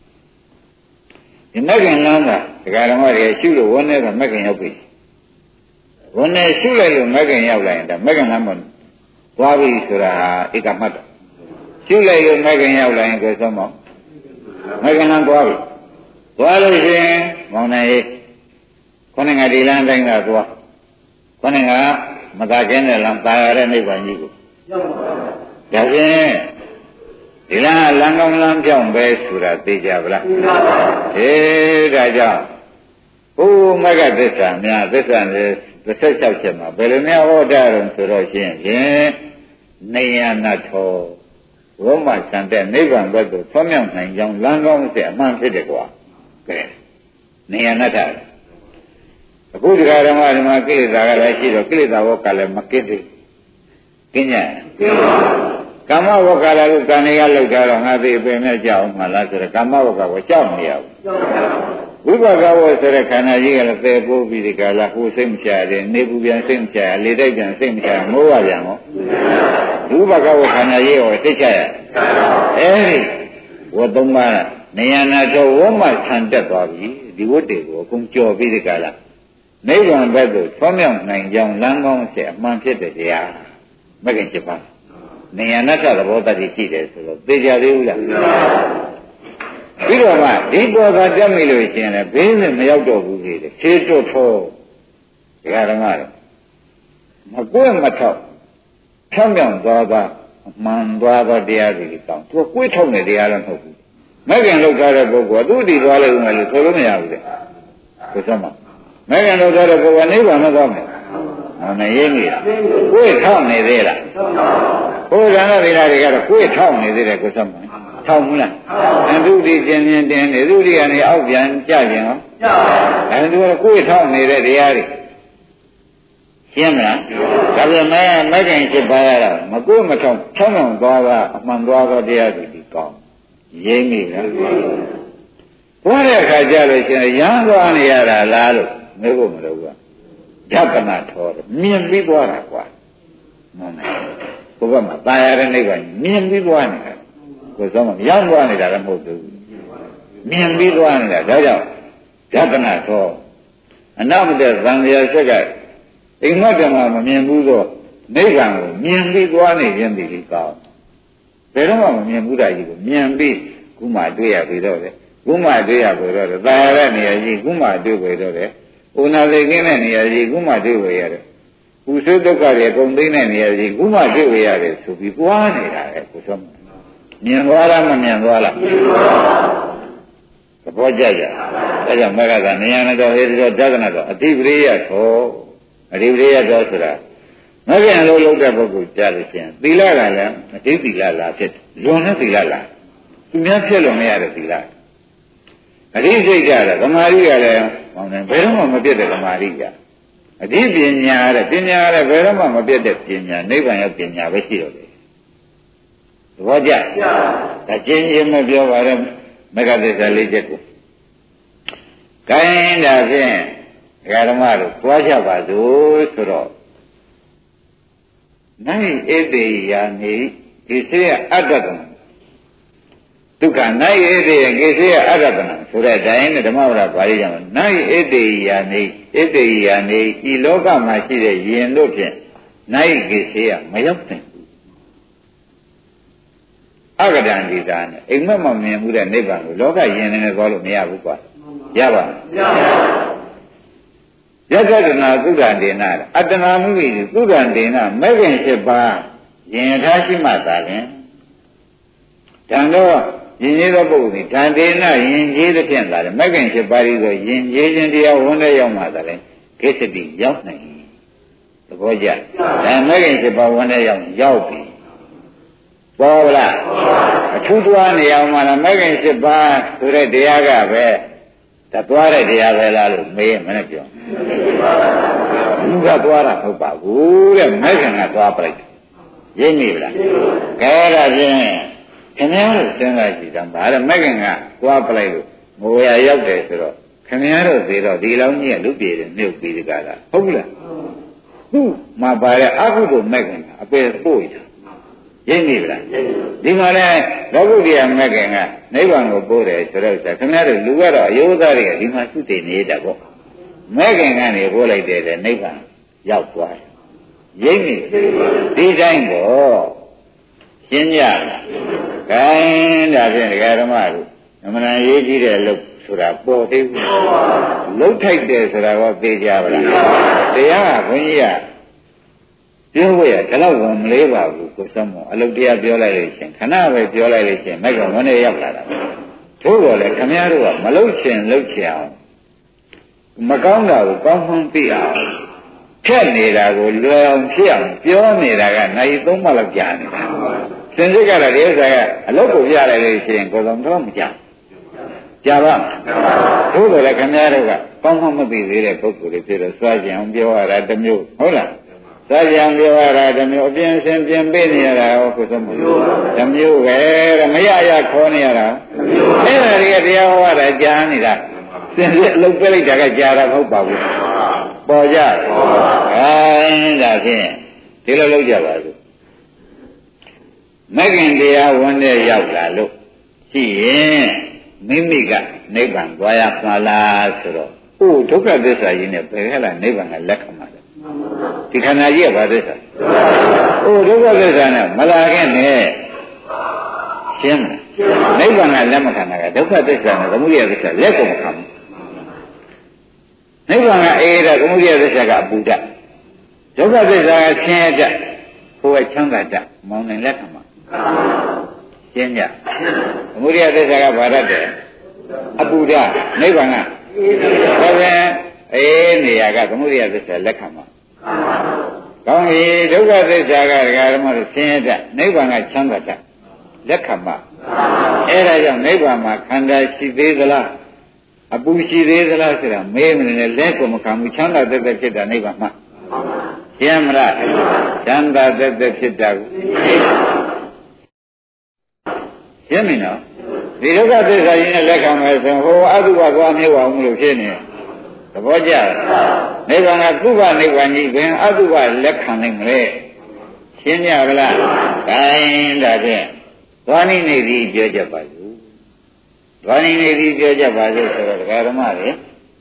ဒီမဂ္ဂင်လမ်းကဒကာဓမ္မတွေရှုလို့ဝန်းနေတာမဂ္ဂင်ရောက်ပြီဝန်းနေရှုလိုက်လို့မဂ္ဂင်ရောက်လာရင်ဒါမဂ္ဂင်လမ်းမသွားပြီဆိုတာဟာဧကမတ္တရှုလိုက်လို့မဂ္ဂင်ရောက်လာရင်ကိုယ်ဆုံးမောမဂ္ဂင်လမ်းသွားပြီသွားလို့ရှိရင်မောင်နိုင်ခေါင်းငါဒီလမ်းတိုင်းကသွားခေါင်းငါမသာခြင်းနဲ့လမ်းပါရတဲ့နိဗ္ဗာန်ကြီးကိုဒါဖြင့်ဒီလမ်းလမ်းကောင်းလမ်းပြောင်းပဲဆိုတာသိကြပါလားဟေးဒါကြောင့်ဘုမဂ္ဂသစ္စာများသစ္စာနဲ့36ချက်မှာဘယ်လိုများဟောတာတုံးဆိုတော့ရှင်နေယနာထောဝမ္မသံတဲ့နိဗ္ဗာန်ဘက်ကိုဆွမ်းမြောက်နိုင်ကြောင်းလမ်းကောင်းစေအမှန်ဖြစ်တယ်ကွာကဲနေယနာထအခုဒီဃာဓမ္မဓမ္မကိလေသာကလည်းရှိတော့ကိလေသာဝကလည်းမကင်းသေးကင်းကြကာမဝကလည်းကံတွေကလောက်ကြတော့ငါသိအပင်နဲ့ကြောက်မှလားဆိုတော့ကာမဝကကိုကြောက်မရဘူးဝိပကဝဆိုတဲ့ခန္ဓာကြီးကလည်းသေပိုးပြီးဒီကလာဟိုစိတ်မချရတယ်နေပူပြန်စိတ်မချရလေတိုက်ပြန်စိတ်မချရမိုးရပြန်ဟောဝိပကဝခန္ဓာကြီးကိုသိချရအဲဒီဝတ်သုံးပါးနေယနာတော့ဝမ္မဆန်တက်သွားပြီဒီဝတ်တွေကိုအကုန်ကြော်ပြီးဒီကလာနိဗ္ဗာန်ဘက်သို့ထွန်းမြောက်နိုင်ကြောင်းလမ်းကောင်းဆက်အမှန်ဖြစ်တဲ့တရားမဂ္ဂင်7ပါးနေယနာတသဘောတတ်ရှိတယ်ဆိုတော့သိကြသေးဘူးလားပြီးတော့မှဒီပေါ်ကတက်မိလို့ရှိရင်လည်းဘေးနဲ့မရောက်တော့ဘူးသေးတယ်ခြေတွတ်ဖို့ဒီကရမတော့မကွဲ့မထောက်ဖြောင်းပြောင်းသွားတာအမှန်သွားသောတရားတွေတောင်းသူကွေးထုတ်နေတရားလည်းမဟုတ်ဘူးမဂ္ဂင်လောက်ထားတဲ့ပုဂ္ဂိုလ်ကသူ့တည်သွားလို့ဦးမယ်လို့ဆိုလို့မရဘူးတဲ့ကိုစမ်းပါမဂ္ဂင်လောက်ထားတဲ့ပုဂ္ဂိုလ်ကနိဗ္ဗာန်မသွားမယ်ဟောနေရင်းကြီးကွေးထောက်နေသေးလားဘုရားနာဗေဒတွေကတော့ကိုယ်ထောက်နေသေးတယ်ကိုစမ်းပါထောက်မလားသူဒီကျင်တင်နေသူဒီကနေအောက်ပြန်ကြခြင်းဟောသူကကိုယ်ထောက်နေတဲ့တရားတွေရှင်းမလားဒါပေမဲ့မဂ္ဂင်7ပါးရတာမကိုယ်မထောက်ချောင်းအောင်သွားတာအမှန်သွားသောတရားတွေဒီကောင်းရင်းနေလားဘုရားခါကြလို့ရှင်ရမ်းသွားနေရတာလားလို့မေးဖို့မလိုဘူးကဓပ္ပနာထောတယ်မြင်ပြီးသွားတာကွာမှန်တယ်ဘုရားမှာตายရတဲ့နိဗ္ဗာန်မြင်ပြီးသွားနေတာကိုယ်စောမရောက်သွားနေတာလည်းမဟုတ်ဘူးမြင်ပြီးသွားနေတာဒါကြောင့်ဓပ္ပနာထောအနမတ္တသံဃာဆက်ကအိမ်မက်ဓမ္မမမြင်ဘူးတော့နိဗ္ဗာန်ကိုမြင်ပြီးသွားနေခြင်းဒီလိုကောင်းဘယ်တော့မှမမြင်ဘူးတာကြီးကိုမြင်ပြီးခုမှတွေ့ရပြီတော့လေခုမှတွေ့ရပြီတော့ตายရတဲ့နေရာကြီးခုမှတွေ့ပြီတော့လေဥနာလေကင်းတဲ့နေရာကြီးခုမှတွေ့ပြီရတယ်ဥဆွေဒုက္ခတွေအကုန်သိတဲ့နေရာကြီးခုမှတွေ့ပြီရတယ်ဆိုပြီးပွားနေတာလေကိုဆုံးမြင်သွားလားမမြင်သွားလားမြင်သွားပါသဘောကျကြဒါကြောင့်မဂ္ဂကနေယနာတော်ဟေတောဒသနာတော်အတိပရိယထောအတိပရိယတော်ဆိုတာမဂ္ဂင်လို့လုပ်တဲ့ပုဂ္ဂိုလ်ကြားလို့ရှိရင်သီလကလည်းအတိသီလလားဖြစ်လွန်တဲ့သီလလားသူများဖြစ်လို့မရတဲ့သီလအတိစိတ်ကြတယ်သမာဓိကလည်းဟောတယ်ဘယ်တော့မှမပြတ်တဲ့သမာဓိကြအတိပညာတဲ့ပညာတဲ့ဘယ်တော့မှမပြတ်တဲ့ပညာနိဗ္ဗာန်ရောက်ပညာပဲရှိတော့တယ်သဘောကျဒါချင်းချင်းမပြောပါနဲ့မဂ္ဂသစ္စာ၄ချက်ကိုကိုင်းဒါဖြင့်ဒကာဓမ္မတို့ကြွားကြပါစို့ဆိုတော့နိုင်ဧတေယာနေကိစေယအတ္တကံဒုက္ခနိုင်ဧတေယကိစေယအတ္တကံဆိုတဲ့အတိုင်းဓမ္မဝရပါဠိကျမ်းနိုင်ဧတေယာနေဧတေယာနေဒီလောကမှာရှိတဲ့ယင်တို့ဖြင့်နိုင်ကိစေယမရောက်နိုင်အဂဒံဒီတာနဲ့အိမ်မက်မမြင်ဘူးတဲ့နိဗ္ဗာန်ကိုလောကယင်နေနဲ့သွားလို့မရဘူးကွာရပါ့မလားယတ္တနာသုဒ္ဓတေနအတ္တနာမှုပြီးသုဒ္ဓတေနမဂ္ဂင်7ပါးယင်ထားရှိမှသာလင်တန်တော့ယင်ကြီးသောပုဂ္ဂိုလ်ဒီတန်တေနယင်ကြီးသဖြင့်သာလင်မဂ္ဂင်7ပါးဤဆိုယင်ကြီးခြင်းတရားဝန်တဲ့ရောက်မှသာလင်ကိစ္စတိရောက်နိုင်သဘောကျဒါမဂ္ဂင်7ပါးဝန်တဲ့ရောက်ပြီပေါ်လားအထူးတွားနေအောင်မှလားမဂ္ဂင်7ပါးဆိုတဲ့တရားကပဲဒါသွားတဲ့တရားပဲလားလို့မေးရင်မနဲ့ပြောလူကသွားတာဟုတ်ပါဘူးတဲ့မဂ္ဂင်ကသွားပလိုက်ရင်းမိဗလားကဲဒါဖြင့်ခင်ဗျားတို့စဉ်းစားကြည့်တာဗါတဲ့မဂ္ဂင်ကသွားပလိုက်လို့ငိုရရောက်တယ်ဆိုတော့ခင်ဗျားတို့သေးတော့ဒီလောင်းကြီးကလူပြေတယ်မြုပ်ပြီးတကားလားဟုတ်ဘူးလားသူ့မှာပါတဲ့အကုသိုလ်မဂ္ဂင်ကအပေပို့ရရင်းမိဗလားဒီမှာလဲလောကုတ္တရာမဂ္ဂင်ကနိဗ္ဗာန်ကိုပို့တယ်ဆိုတော့ခင်ဗျားတို့လူကတော့အယိုးသားတွေကဒီမှာသုတေနေတာပေါ့မဂ္ဂင်ကနေပို့လိုက်တယ်တဲ့နိဗ္ဗာန်ရောက်သွားတယ်ရင်းမိဒီတိုင်းပေါ့ရှင်းကြလားခိုင်းဒါဖြင့်ဒကာဓမ္မတို့အမှန်ရေးကြည့်တဲ့လို့ဆိုတာပေါ်သေးဘူးလှုပ်ထိုက်တယ်ဆိုတာကသိကြပါလားတရားကဘုန်းကြီးကပြောရဒီလောက်ဝင်မလေးပါဘူးကိုစမ်းမောအလုတ်တရားပြောလိုက်လို့ရှင်ခဏပဲပြောလိုက်လို့ရှင်မိုက်ကဝန်နဲ့ရောက်လာတာထို့တော်လေခမည်းတော်ကမလုတ်ချင်လုတ်ချင်အောင်မကောင်းတာကိုကောင်းမှန်းသိအောင်ဖြက်နေတာကိုလွယ်အောင်ဖြစ်အောင်ပြောနေတာကနိုင်3မှလောက်ကြာနေတာစင်စစ်ကတော့ဒီဥစ္စာကအလုတ်ကိုပြလိုက်လို့ရှင်ကိုယ်တော်တော့မကြာကြာပါထို့တော်လေခမည်းတော်ကကောင်းမှမသိသေးတဲ့ပုဂ္ဂိုလ်တွေဖြစ်တော့စွာကြံအောင်ပြောရတာတစ်မျိုးဟုတ်လားသာကြံပြောရတာတစ်မျိုးအပြင်းအစင်ပြင်ပေးနေရတာဟောကိုယ်ဆုံးမလို့တစ်မျိုးပဲတဲ့မရရခေါ်နေရတာအဲ့ဒါတွေကတရားဟောတာကြားနေတာစင်စစ်အလုပ်ပေးလိုက်တာကကြားတာမဟုတ်ပါဘူးပေါ်ကြအဲဒါဖြင့်ဒီလိုလုပ်ကြပါစို့မဂ္ဂင်တရားဝန်တဲ့ရောက်လာလို့ရှိရင်မိမိကနိဗ္ဗာန်သွားရမှာလားဆိုတော့အိုးဒုက္ခသစ္စာကြီးနဲ့ဘယ်ခဲ့လားနိဗ္ဗာန်ကလက်ခံပါလဲဒီခန္ဓာကြီးကဘာသစ္စာအိုးဒုက္ခသစ္စာနဲ့မလာခင်နဲ့ရှင်းမလားနိဗ္ဗာန်ကလက်မခံတာကဒုက္ခသစ္စာနဲ့သမုဒယသစ္စာလက်ကိုမခံဘူးနိဗ္ဗာန်ကအေးတဲ့သမုဒယသစ္စာကအပူဓာတ်ဒုက္ခသစ္စာကဆင်းရဲဓာတ်ဟိုကချမ်းသာဓာတ်မောင်းနိုင်လက်ခံမှာရှင်းကြသမုဒယသစ္စာကဘာဓာတ်တယ်အပူဓာတ်နိဗ္ဗာန်ကဒါပြန်အေးနေရာကသမုဒယသစ္စာလက်ခံမှာကောင်းပြီဒုက္ခသစ္စာကဒကာဓမ္မတို့ဆင်းရဲဓာတ်နိဗ္ဗာန်ကချမ်းသာဓာတ်လက်ခံမှာအဲ့ဒါကြောင့်နိဗ္ဗာန်မှာခန္ဓာရှိသေးသလားအပူရှိသေးသလားဆိုတာမေးမနေနဲ့လက်ကိုမခံဘူးချမ်းသာသက်သက်ဖြစ်တာနိဗ္ဗာန်မှာရှင်းမလားချမ်းသာသက်သက်ဖြစ်တာကိုရှင်းပြီနော်ဒီဒုက္ခသစ္စာကြီးနဲ့လက်ခံမယ်ဆိုရင်ဟိုအတုပသွားမြုပ်အောင်မလို့ဖြစ်နေသဘောကျလားနိဗ္ဗာန်ကကုဘနိဗ္ဗာန်ကြီးပင်အတုပလက်ခံနိုင်မလဲရှင်းကြပါလားဒါရင်ဒါဖြင့်သွားနိနေသည်ပြောကြပါစို့သွားနိနေသည်ပြောကြပါစို့ဆိုတော့ဒကာဓမ္မတွေ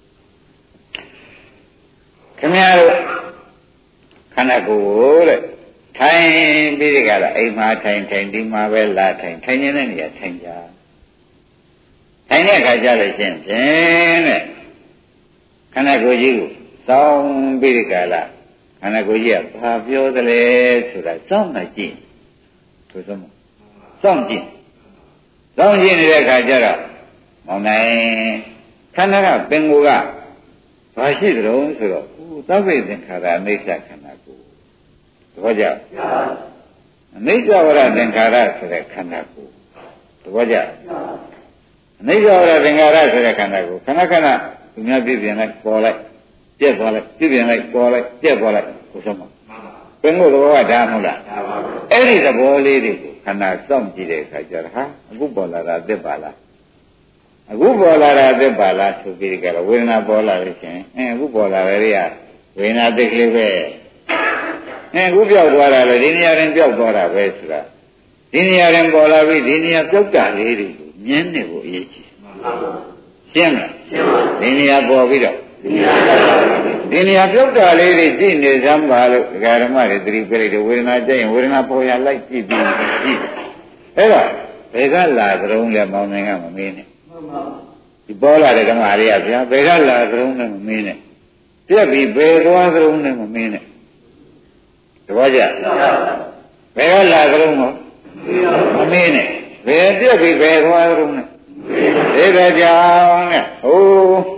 ခင်ဗျားတို့ခန္ဓာကိုယ်တဲ့ထိုင်ပြီးဒီကလာအိမ်မှာထိုင်ဒီမှာပဲလာထိုင်နေတဲ့နေရာထိုင်ကြထိုင်တဲ့အခါကျလို့ရှင်ဖြင့်တဲ့ခန္ဓာကိုယ်ကြီးကိုစောင်းပြီးဒီကလာခန္ဓာကိုယ်ကြီးကဘာပြောသလဲဆိုတာစောင့်နေကြည့်သူစမ်းစောင့်ကြည့်နေတဲ့အခါကျတော့မောင်နိုင်ခန္ဓာကပင်ကိုယ်ကဘာရှိသလဲဆိုတော့သဗ္ဗေသင်္ခါရအနိစ္စခန္ဓာကိုယ်သဘောကျအနိစ္စဝရသင်္ခါရဆိုတဲ့ခန္ဓာကိုယ်သဘောကျအနိစ္စဝရသင်္ခါရဆိုတဲ့ခန္ဓာကိုယ်ခဏသူများပြည့်ပြင်လိုက်ပေါ်လိုက်ပြက်သွားလိုက်ပြည့်ပြင်လိုက်ပေါ်လိုက်ပြက်သွားလိုက်ကိုဆုံးမပင်ကိုယ်သဘောကဒါမဟုတ်လားအဲ့ဒီသဘောလေးတွေကိုခန္ဓာစောင့်ကြည့်တဲ့အခါကျတော့ဟာအခုပေါ်လာတာအသက်ပါလားအခုပေါ်လာတာအသက်ပါလားဆိုပြီးကြတော့ဝေဒနာပေါ်လာလို့ရှင်အခုပေါ်လာတဲ့တွေကဝေဒနာသိကလေးပဲအခုပြောက်သွားတာလေဒီနေရာရင်ပြောက်သွားတာပဲဆိုတာဒီနေရာရင်ပေါ်လာပြီဒီနေရာပြောက်တာလေးတွေကိုမြင်နေဖို့အရေးကြီးရှင်းမလားရှင်းပါဒီနေရာပေါ်ပြီးတော့ဒီနေရာပြုတ်တာလေးတွေကြည့်နေစမ်းပါလို့ဒကာဓမ္မတွေသတိပေးလိုက်တယ်ဝေဒနာကြိုက်ရင်ဝေဒနာပေါ်ရလိုက်ကြည့်ပြီးကြည့်အဲ့တော့ဘယ်ကလာသရုံးလဲမောင်နိုင်ကမမင်းနဲ့ဒီပေါ်လာတဲ့ဓမ္မတွေကဗျာဘယ်ကလာသရုံးလဲမမင်းနဲ့ပြက်ပြီးဘယ်သွားသရုံးလဲမမင်းနဲ့တပည့်ကြဘယ်ကလာသရုံးတော့မမင်းနဲ့ဘယ်ပြက်ပြီးဘယ်သွားသရုံးလဲဒါကြောင့်နဲ့ဟို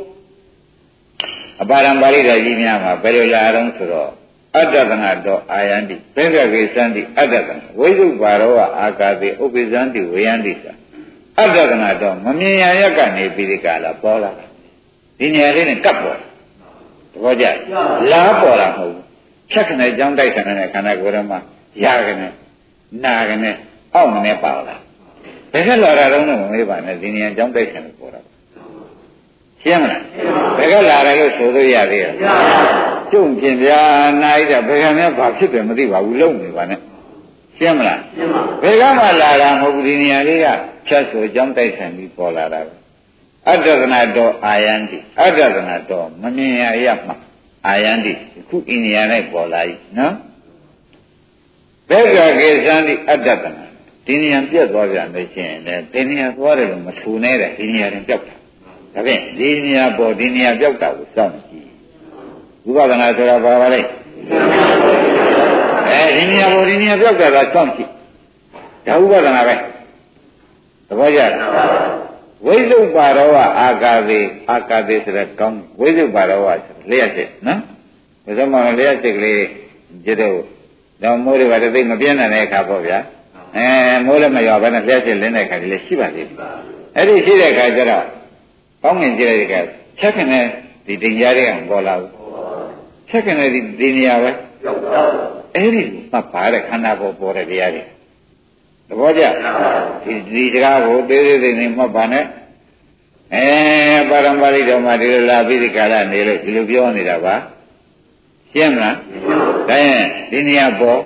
အပါရံပါဠိတော်ကြီးများမှာဘယ်လိုလာအောင်ဆိုတော့အတ္တသနာတော်အာယန္တိသင်္ကကေသန္တိအတ္တသနာဝိသုပါရောအာကာတိဥပ္ပိသန္တိဝေယန္တိသာအတ္တသနာတော်မမြင်ရရက်ကနေပြီးဒီကလာပေါ်လာဒီနေရာလေးနဲ့ကပ်ပေါ်သဘောကျလားပေါ်လာမဟုတ်ဘူးဖြတ်ခနဲ့ကြောင်းတိုက်ခနဲ့ခန္ဓာကိုယ်ထဲမှာရခနဲ့နာခနဲ့အောက်နဲ့ပါလာဘယ်ကလာတာတော့မမေးပါနဲ့ဒီနေရာကြောင်းတိုက်ခနဲ့ပေါ်တာရှင်းမလားဘယ်ကလာတယ်လို့ဆိုလို့ရသေးရဲ့ကျုံပြင်ပြာနိုင်တဲ့ဘယ်ကမှဘာဖြစ်တယ်မသိပါဘူးလုံနေပါနဲ့ရှင်းမလားရှင်းပါဘယ်ကမှလာတာမဟုတ်ဘူးဒီနေရာလေးကဖြတ်ဆိုကြောင်းတိုက်ဆံပြီးပေါ်လာတာအတ္တသနာတော်အာယန္တိအတ္တသနာတော်မမြင်ရရမှအာယန္တိခုအိန္ဒိယ၌ပေါ်လာ යි နော်ဘယ်ကကေသန္တိအတ္တသနာဒီနေရာပြတ်သွားပြန်လို့ရှိရင်လည်းဒီနေရာသွားတယ်လို့မထူနဲ့တဲ့ဒီနေရာရင်ပြောက်တာဒါဖြင့်ဒီနေရာပေါ်ဒီနေရာပြောက်တာကိုစောင့်ကြည့်ဝိပဿနာဆိုတာဘာပါလဲဒီနေရာပေါ်ဒီနေရာပြောက်တာကစောင့်ကြည့်ဒါဝိပဿနာပဲသဘောကျလားဝိသုပါရောအာကာသေဆိုတဲ့ကောင်းဝိသုပါရောလျှက်ချက်နော်ဘယ်တော့မှလျှက်ချက်ကလေးကျတော့တော့မိုးတွေပါတိတ်မပြင်းနိုင်တဲ့အခါပေါ့ဗျာမိုးလည်းမရွာဘဲနဲ့လျှက်ချက်လင်းတဲ့အခါကြီးလည်းရှိပါသေးတယ်အဲ့ဒီရှိတဲ့အခါကျတော့ကောင်းငင်ကြည့်လိုက်တဲ့အခါချက်ခင်တဲ့ဒီတင်ကြားတွေကပေါ်လာဘူးချက်ခင်တဲ့ဒီနေရာပဲအဲ့ဒီမှတ်ပါတဲ့ခန္ဓာပေါ်တဲ့တရားတွေသဘောကျဒီစကားကိုသေးသေးနေမှတ်ပါနဲ့ပါရမရိတော်မှာဒီလိုလာပြီးဒီကာလနေလို့ဒီလိုပြောနေတာပါရှင်းမလားဒါရင်ဒီနေရာပေါ်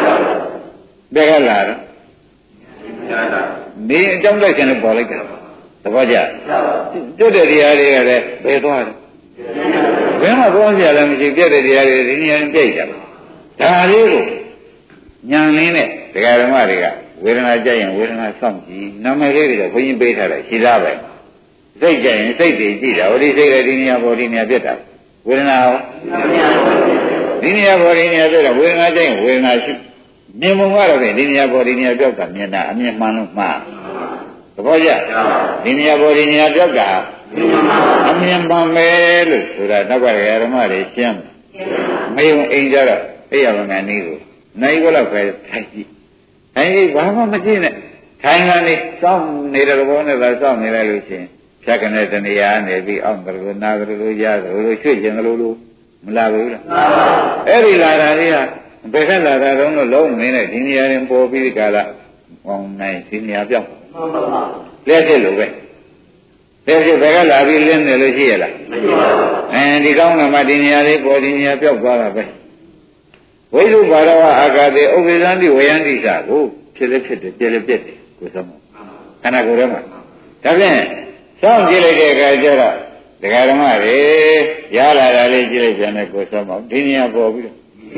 ဘယ်ကလာတော့ဒီအကြောင်းလိုက်ခြင်းလို့ပေါ်လိုက်တယ်သဘောကျတွတ်တဲ့တရားတွေကလည်းဘယ်သွားလဲဘယ်မှသွားကြလည်းမရှိပြတ်တဲ့တရားတွေဒီနေရာပြိတ်ကြဒါလေးကိုညာလင်းနဲ့တရားဓမ္မတွေကဝေဒနာကြရင်ဝေဒနာစောင့်ကြည့်နာမည်လေးတွေကဘုန်းကြီးပေးထားတယ်ရှိသားပဲစိတ်ကြရင်စိတ်တွေကြည့်တာဟိုဒီစိတ်လည်းဒီနေရာပေါ်ဒီနေရာပြတ်တာဝေဒနာရောဒီနေရာပေါ်ဒီနေရာပြတ်တာဝေဒနာကြရင်ဝေဒနာရှိမြင်ပုံကတော့ဒီနေရာပေါ်ဒီနေရာပြောက်တာမြင်တာအမြင်မှန်လို့မှားသဘောကျဒီနေရာပေါ်ဒီနေရာပြောက်တာအမြင်မှန်ပဲလို့ဆိုတာနောက်ကဓမ္မတွေရှင်းမယုံအိမ်ကြတော့အဲ့ရမငန်းနည်းကိုနိုင်ဘလောက်ပဲထိုင်ကြည့်ထိုင်ကြည့်ဘာမှမကြည့်နဲ့ထိုင်ကနေစောင့်နေတဲ့ဘောနဲ့သာစောင့်နေလိုက်လို့ချင်းဖြတ်ကနေတနေရာနေပြီးအောင်တယ်လို့နာတယ်လို့ရတယ်လို့ရွှေ့ကျင်တယ်လို့မလာဘူးလားအဲ့ဒီလာတာတွေကဘယ်ခက်လာတာတော့လုံးမင်းနဲ့ဒီနေရာရင်ပေါ်ပြီးကြလားပေါင်းနိုင်ဒီနေရာပြောက်လက်ဖြစ်လို့ပဲလက်ဖြစ်ဘယ်ကလာပြီးလင်းတယ်လို့ရှိရလားမရှိပါဘူးဒီကောင်းကမှဒီနေရာလေးပေါ်ဒီနေရာပြောက်သွားတာပဲဝိသုဘာရဝအာဂါတေဥပ္ပဇံတိဝယန္တိစာကိုဖြစ်လည်းဖြစ်တယ်ပြည့်လည်းပြည့်တယ်ကိုယ်ဆုံးခန္ဓာကိုယ်ထဲမှာဒါဖြင့်စောင့်ကြည့်လိုက်တဲ့အခါကျတော့ဒကာဓမ္မတွေရလာတာလေးကြည့်လိုက်ပြန်တဲ့ကိုယ်ဆုံးမဒီနေရာပေါ်ပြီးတော့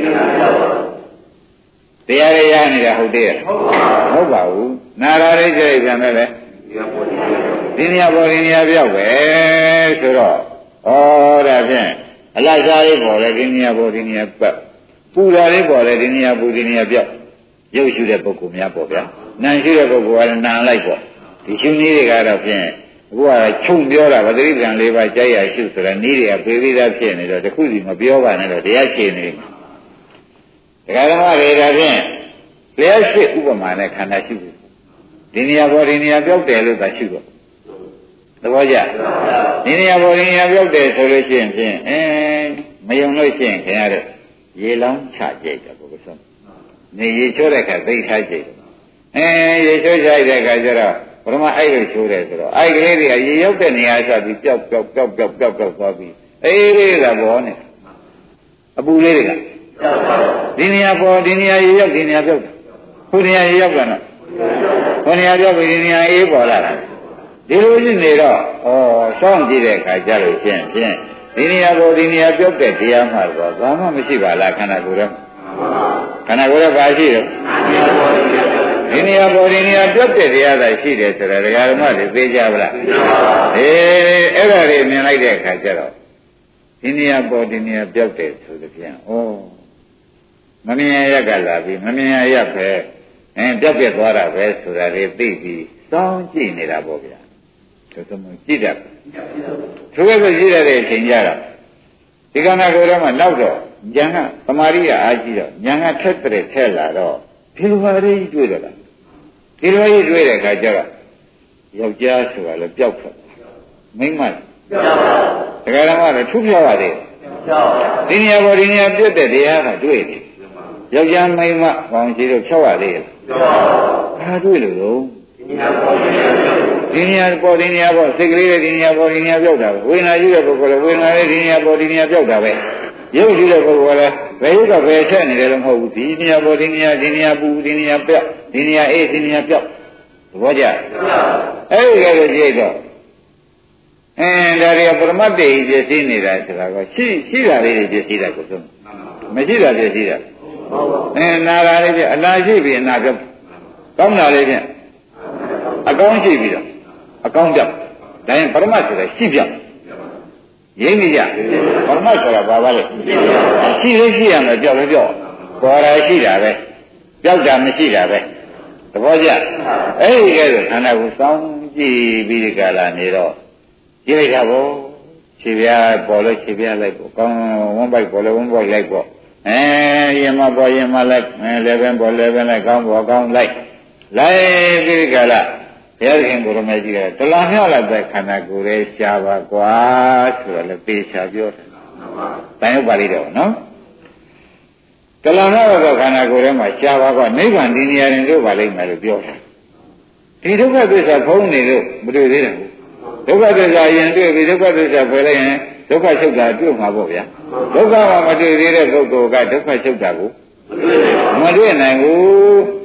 တရားရရနေတာဟုတ်တယ်ဟုတ်ပါဘူးနာရာလေးကြည့်လိုက်ပြန်တယ်လေဒီနေရာပေါ်ဒီနေရာပြောက်ပဲဆိုတော့ဩဒါဖြင့်အလတ်စားလေးပေါ်လေဒီနေရာပေါ်ဒီနေရာပတ်ပူတာလေးပေါ်လေဒီနေရာပူဒီနေရာပြောက်ရုပ်ရှုတဲ့ပုဂ္ဂိုလ်များပေါ့ဗျာနာရှုတဲ့ပုဂ္ဂိုလ်ကလည်းနာလိုက်ပေါ့ဒီရှုနည်းတွေကတော့ဖြင့်အခုကခြုံပြောတာဗတိပ္ပံ၄ပါးကြိုက်ရရှုဆိုတာနည်းတွေကပြေးပြီးသားဖြစ်နေတော့တခုစီမပြောပါနဲ့တော့တရားရှင်းနေမှာဒကာဓမ္မတွေဒါဖြင့်တရားရှိဥပမာနဲ့ခန္ဓာရှုဒီနေရာပေါ်ဒီနေရာပြောက်တယ်လို့သာရှုတော့သဘောကျဒီနေရာပေါ်ဒီနေရာပြောက်တယ်ဆိုလို့ရှိရင်ဖြင့်မယုံလို့ရှိရင်ခင်ဗျားတို့ရေလောင်းချကြိတ်တယ်ဘုရားဆုံးနေရေချိုးတဲ့အခါသိထားကြိတ်ရေချိုးကြိုက်တဲ့အခါကျတော့ဘုရားအဲ့လိုချိုးတယ်ဆိုတော့အဲ့ကလေးတွေကရေရောက်တဲ့နေရာဆိုပြီးပျောက်သွားပြီးအေးလေးကဘောနဲ့အပူလေးတွေကဒီနေရာပေါ်ဒီနေရာရေရောက်ဒီနေရာပျောက်ခုနေရာရေရောက်တာနော်ခုနေရာပျောက်ပြီးဒီနေရာအေးပေါ်လာတာဒီလိုရှိနေတော့စောင့်ကြည့်တဲ့အခါကျလို့ဖြင့်ဒီနေရာပေါ်ဒီနေရာပျောက်တဲ့တရားမှဆိုတော့ဘာမှမရှိပါလားခန္ဓာကိုယ်ထဲခန္ဓာကိုယ်ထဲဘာရှိတော့ဒီနေရာပေါ်ဒီနေရာပြုတ်တဲ့တရားသာရှိတယ်ဆိုတာဒကာဓမ္မတွေသိကြပါလားအဲ့ဒါတွေမြင်လိုက်တဲ့အခါကျတော့ဒီနေရာပေါ်ဒီနေရာပြုတ်တယ်ဆိုတဲ့ပြန်မမြင်ရက်ကလာပြီးမမြင်ရက်ပဲပြုတ်ပြက်သွားတာပဲဆိုတာတွေသိပြီးစောင့်ကြည့်နေတာပေါ့ဗျာသူသမကြည့်တယ်သူကကြည့်ရတဲ့အချိန်ကြတော့ဒီခန္ဓာကိုယ်ထဲမှာနောက်တော့ဉာဏ်ကသမာဓိကအားကြီးတော့ဉာဏ်ကထက်လာတော့ဒီလိုပါလေးတွေ့တော့လားဒီလိုကြီးတွေ့တဲ့အခါကျတော့ယောက်ျားဆိုတာလည်းပျောက်ထွက်မိန်းမပျောက်ပါဒကာဓမ္မလည်းထူးခြားပါသေးပျောက်ဒီနေရာပေါ်ဒီနေရာပြတ်တဲ့တရားကတွေ့တယ်ယောက်ျားမိန်းမပေါင်းရှိတော့ဖြောက်ရသေးရဲ့ပျောက်ဘာတွေ့လို့တော့ဒီနေရာပေါ်ဒီနေရာပေါ်စိတ်ကလေးတွေဒီနေရာပေါ်ဒီနေရာပျောက်တာပဲဝေဒနာရှိတဲ့ပုဂ္ဂိုလ်လည်းဝေဒနာလေးဒီနေရာပေါ်ဒီနေရာပျောက်တာပဲရုပ်ရှိတဲ့ပုဂ္ဂိုလ်လည်းဘယ်ရုပ်ကဘယ်ထက်နေတယ်လို့မဟုတ်ဘူးဒီနေရာပေါ်ဒီနေရာပူဒီနေရာပြောက်ဒီနေရာအေးဒီနေရာပြောက်သဘောကျအဲ့ဒီကလေးကြည့်တော့ဒါတွေကပရမတ်တေပြည့်စည်နေတာဆိုတာကရှိတာလေးတွေပြည့်စည်တာကိုဆုံးမရှိတာပြည့်စည်တာနာတာလေးပြအနာရှိပြီအနာပြောက်ကောင်းတာလေးပြအကောင်းရှိပြီတော့အကောင်းပြောက်ဒါရင်ပရမတ်ဆိုတာရှိပြောက်ရင်းနေကြပရမတ်ဆိုတာဘာပါလဲရှိလို့ရှိရမယ်ပြောက်လို့ပြောက်ပေါ်တာရှိတာပဲပြောက်တာမရှိတာပဲသဘောကျအဲ့ဒီကဲဆိုခန္ဓာကိုယ်စောင်းကြည့်ပြီးဒီကလာနေတော့ကြည့်လိုက်တာပေါ့ခြေပြားပေါ်လို့ခြေပြားလိုက်ပေါ့ကောင်းဝန်းပိုက်ပေါ်လို့ဝန်းပိုက်လိုက်ပေါ့ရင်မပေါ်ရင်မလိုက်လည်းပဲပေါ်လည်းပဲလိုက်ကောင်းပေါ်ကောင်းလိုက်ပြီးဒီကလာဘုရားရှင်ကိုရမေကြီးကတလားမြောက်လိုက်တဲ့ခန္ဓာကိုယ်ရဲ့ရှားပါကွာဆိုတော့လည်းပေချာပြောတယ်။တန်ရုပ်ပါဠိတော်နော်။တလားမြောက်တဲ့ခန္ဓာကိုယ်ထဲမှာရှားပါကွာနိဗ္ဗာန်ဒီနေရာရင်တို့ပါလိမ့်မယ်လို့ပြောတာ။ဒီဒုက္ခသစ္စာဖုံးနေလို့မတွေ့သေးတယ်။ဒုက္ခသစ္စာရင်တွေ့ပြီဒုက္ခသစ္စာဖယ်လိုက်ရင်ဒုက္ခချုပ်တာတွေ့မှာပေါ့ဗျာ။ဒုက္ခမှမတွေ့သေးတဲ့ပုဂ္ဂိုလ်ကဒုက္ခချုပ်တာကိုမတွေ့နိုင်ဘူး။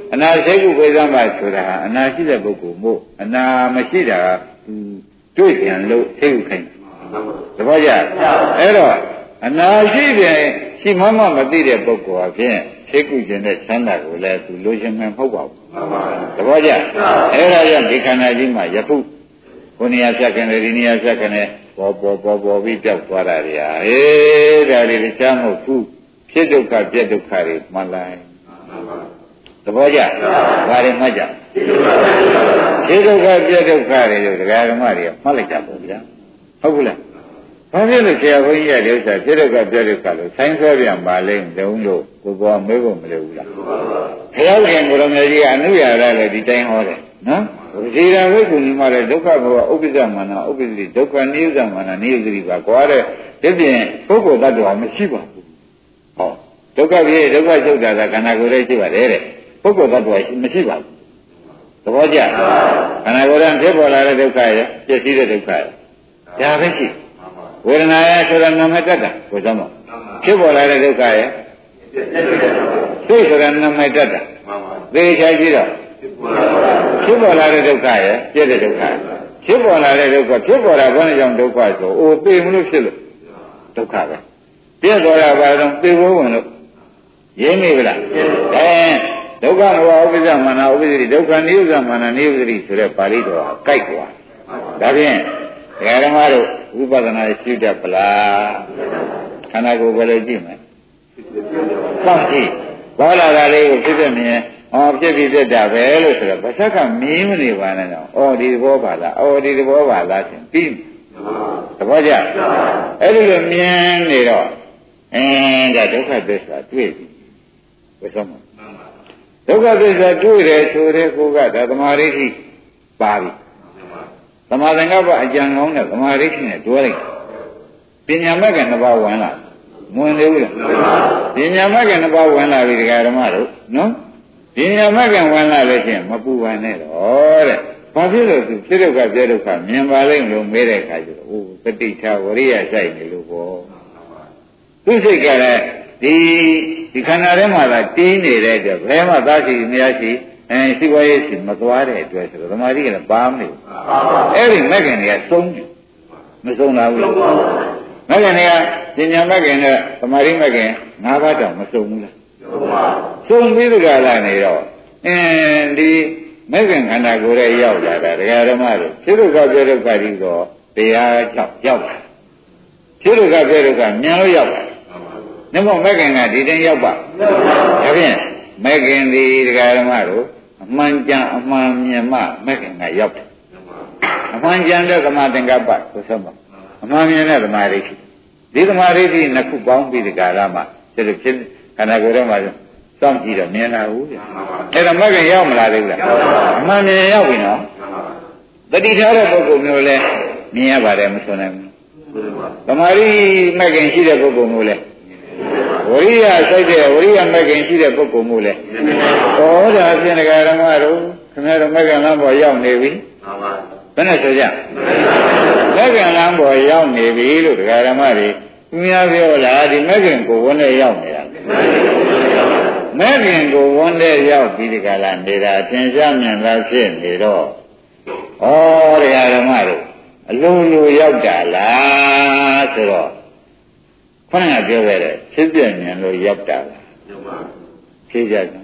အနာစိတ်ကုဝေသမဆိုတာအနာရှိတဲ့ပုဂ္ဂိုလ်မို့အနာမရှိတာတွေ့ပြန်လို့စိတ်ကုခိုင်းသဘောကျအဲ့တော့အနာရှိတယ်ရှိမှမသိတဲ့ပုဂ္ဂိုလ်အဖြစ်စိတ်ကုခြင်းတဲ့ချမ်းသာကိုလည်းသူလိုချင်မှမဟုတ်ပါဘူးသဘောကျအဲ့ဒါကြောင့်ဒီခန္ဓာကြီးမှာယခုကိုယ်နေရာဖြတ်ခင်လေဒီနေရာဖြတ်ခင်လေပေါ်ပြီးပြောက်သွားတာတွေဟာဒါတွေတခြားမဟုတ်ဘူးဖြစ်ဒုက္ခပြက်ဒုက္ခတွေမှလိုက်သဘောကျဘာတွေမှကြဖြစ်ဒုက္ခပြက်ဒုက္ခတွေလို့တရားဓမ္မတွေမှတ်လိုက်ကြပါဗျာဟုတ်ဘူးလားဘာဖြစ်လို့ဆရာဘုန်းကြီးရဲ့ဥစ္စာဖြစ်ဒုက္ခပြက်ဒုက္ခလို့ဆိုင်းဆွဲပြန်ပါလိမ့်တုံးလို့ကိုယ်ပေါ်မေးဖို့မလိုဘူးလားဘုရားရှင်ကိုရောင်ကြီးကအနုရာလည်းဒီတိုင်းဟောတယ်နော်ဒီရာဝိကုဏီမှာလည်းဒုက္ခဘဝဥပ္ပဇ္ဇမာနဥပ္ပဇ္ဇိဒုက္ခနိယဇမာနနိယဇိပါကွာတဲ့ဒီပြင်ပုဂ္ဂိုလ်တ attva မရှိပါဘူးဟောဒုက္ခပြေဒုက္ခချုပ်တာကခန္ဓာကိုယ်ရဲ့ရှိပါတယ်တဲ့ပုဂ္ဂိုလ်တ attva မရှိပါဘူးသဘောကျခန္ဓာကိုယ်ရဲ့ဖြစ်ပေါ်လာတဲ့ဒုက္ခရဲ့ပြည့်စည်တဲ့ဒုက္ခရဲ့ဒါပဲရှိဝေဒနာရဲ့ဆိုတာနာမတတ်တာကိုသမောဖြစ်ပေါ်လာတဲ့ဒုက္ခရဲ့သိဆိုတာနာမတတ်တာသိချာကြည့်တော့ဖြစ်ပေါ်လာတဲ့ဒုက္ခရဲ့ပြည့်တဲ့ဒုက္ခဖြစ်ပေါ်လာတဲ့ဒုက္ခဖြစ်ပေါ်တာဘာကြောင့်ဒုက္ခဆိုအိုသိမလို့ဖြစ်လို့ဒုက္ခပဲပြည့်သွားတာဘာလို့သိဖို့ဝင်လို့ရင်းနေဗလားဒုက္ခဘဝဥပ္ပဇ္ဇမာနဥပ္ပဇ္ဇိဒုက္ခနိယဇမာနနိယဇိဆိုတဲ့ပါဠိတော်ကကြိုက်သွားဒါဖြင့်ဒကာဓမ္မတို့ဝိပဿနာရှိတတ်ပလားခန္ဓာကိုယ်ပဲလို့ကြည့်မယ်စောင့်ကြည့်ဘောလာတာလေးကိုဖြစ်ဖြစ်မြင်ဖြစ်ပြီးပြတ်တာပဲလို့ဆိုတော့ဗသက်ကမင်းမနေပါနဲ့တော့ဒီသဘောပါလားဒီသဘောပါလားဆိုပြီးသဘောကျအဲ့ဒီလိုမြင်နေတော့ဒါဒုက္ခသစ္စာတွေ့ပြီဘယ်ဆုံးဒုက္ခသစ္စာတွေ့တယ်ဆိုတဲ့ကိုကဒါသမာဓိရှိပါပြီသမာသင်္ကပ္ပအကြံကောင်းတဲ့သမာဓိရှိနဲ့တွဲလိုက်ပညာမဲ့ကနှစ်ပါးဝင်လာမဝင်သေးဘူးလားပညာမဲ့ကနှစ်ပါးဝင်လာပြီဒကာဓမ္မတို့နော်ပညာမဲ့ကဝင်လာလို့ချင်းမပူပန်နဲ့တော့တဲ့ဘာဖြစ်လို့သူဖြစ်ဒုက္ခပြဒုက္ခမြင်ပါလိမ့်လို့မေးတဲ့အခါကျတော့သတိထားဝရိယဆိုင်နေလို့ပေါ့သူစိတ်ကလည်းဒီခန္ဓာထဲမှာသာတင်းနေတဲ့အတွက်ဘယ်မှသာရှိမရရှိစီဝါရေးစီမသွားတဲ့အတွက်ဆိုတော့သမာဓိကလည်းပါမလို့အဲ့ဒီမဲ့ခင်တွေကသုံးတယ်မသုံးတာဘူးမဲ့ခင်တွေကပညာမဲ့ခင်နဲ့သမာဓိမဲ့ခင်၅ပါးတောင်မသုံးဘူးလားသုံးပြီးဒီကလာနေတော့ဒီမဲ့ခင်ခန္ဓာကိုယ်ရဲ့ရောက်လာတာဒကာဓမ္မတို့ဖြစ်ဒုက္ခပြဒုက္ခဒီတော့တရားကြောင့်ရောက်လာဖြစ်ဒုက္ခပြဒုက္ခမြန်လို့ရောက်လာနမောမဲ့ခင်ကဒီတိုင်းရောက်ပါဒါဖြင့်မဲ့ခင်ဒီဒကာဓမ္မတို့အမှန်ကြံအမှန်မြင်မှမဲ့ခင်ကရောက်တယ်အမှန်ကြံတဲ့သမာသင်္ကပ္ပဆိုစမ်းပါအမှန်မြင်တဲ့သမာဓိဒီသမာဓိနှစ်ခုပေါင်းပြီးဒီကာလမှာဒီလိုဖြစ်ခန္ဓာကိုယ်ထဲမှာစောင့်ကြည့်တော့မြင်လာဘူးဗျအဲ့ဒါမဲ့ခင်ရောက်မလာသေးဘူးလားအမှန်မြင်ရောက်ပြီနော်တတိထားတဲ့ပုဂ္ဂိုလ်မျိုးလဲမြင်ရပါတယ်မဆိုနိုင်ဘူးသမာဓိမဲ့ခင်ရှိတဲ့ပုဂ္ဂိုလ်မျိုးလဲဝရိယစိုက်တဲ့ဝရိယမဲ့ခင်ရှိတဲ့ပုဂ္ဂိုလ်မျိုးလဲဟောဒါဖြင့်ဒကာဓမ္မတို့ခင်ဗျားတို့မဲ့ခင်လမ်းပေါ်ရောက်နေပြီဘယ်နဲ့ဆိုကြမဲ့ခင်လမ်းပေါ်ရောက်နေပြီလို့ဒကာဓမ္မတွေသူများပြောလားဒီမဲ့ခင်ကိုဝန်းနဲ့ရောက်နေတာမဲ့ခင်ကိုဝန်းနဲ့ရောက်ပြီးဒီကလာနေတာသင်္ချာမြင်လားဖြစ်နေတော့ဩဒကာဓမ္မတို့အလုံးလိုရောက်တာလားဆိုတော့ခဏပြောခဲ့တယ်ဖြစ်ပြမြင်လို့ရောက်တာလားဖြေကြတယ်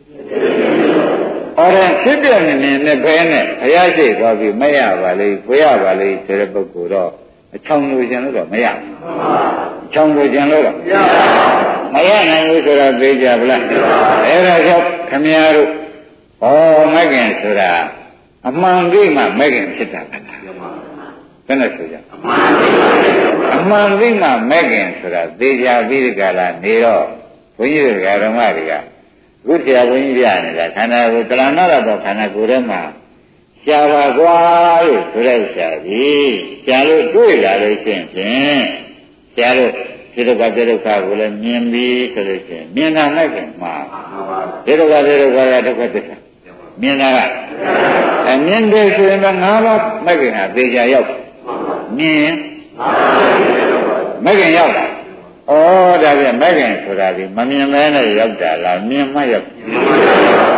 အော်ဒါဖြစ်ပြမြင်နဲ့ဘယ်နဲ့ဘုရားရှိသွားပြီးမရပါလေကိုရပါလေဆိုတဲ့ပုဂ္ဂိုလ်တော့အချောင်လိုချင်လို့တော့မရဘူးအချောင်လိုချင်လို့တော့မရနိုင်ဘူးဆိုတော့သိကြဗလားအဲ့ဒါကြောင့်ခမည်းတော်မဂ္ဂင်ဆိုတာအမှန်ကြီးမှမဂ္ဂင်ဖြစ်တာပါဘယ်နဲ့ဆိုကြအမှန်သိမှမဲ့ခင်ဆိုတာသေချာပြီးဒီကလာနေတော့ဘုန်းကြီးတွေကဓမ္မတွေကခုဆရာဘုန်းကြီးပြနေတာခန္ဓာကိုယ်တဏှာနာတော့ခန္ဓာကိုယ်ထဲမှာရှားပါကွာလို့ဆိုတဲ့ဥစ္စာကြီးရှားလို့တွေ့လာလို့ရှိရင်ရှားလို့ဒီဒုက္ခဒီဒုက္ခကိုလည်းမြင်ပြီးဆိုလို့ရှိရင်မြင်တာမဲ့ခင်မှာဒီဒုက္ခဒီဒုက္ခကဒုက္ခသစ္စာမြင်တာကမြင်တယ်ဆိုရင်တော့၅ပါးမဲ့ခင်ဟာသေချာရောက်မြင်မဂ္ဂင်ရောက်လာဒါပြန်မဂ္ဂင်ဆိုတာဒီမမြင်မဲနဲ့ရောက်တာလားမြင်မှရောက်ဒါ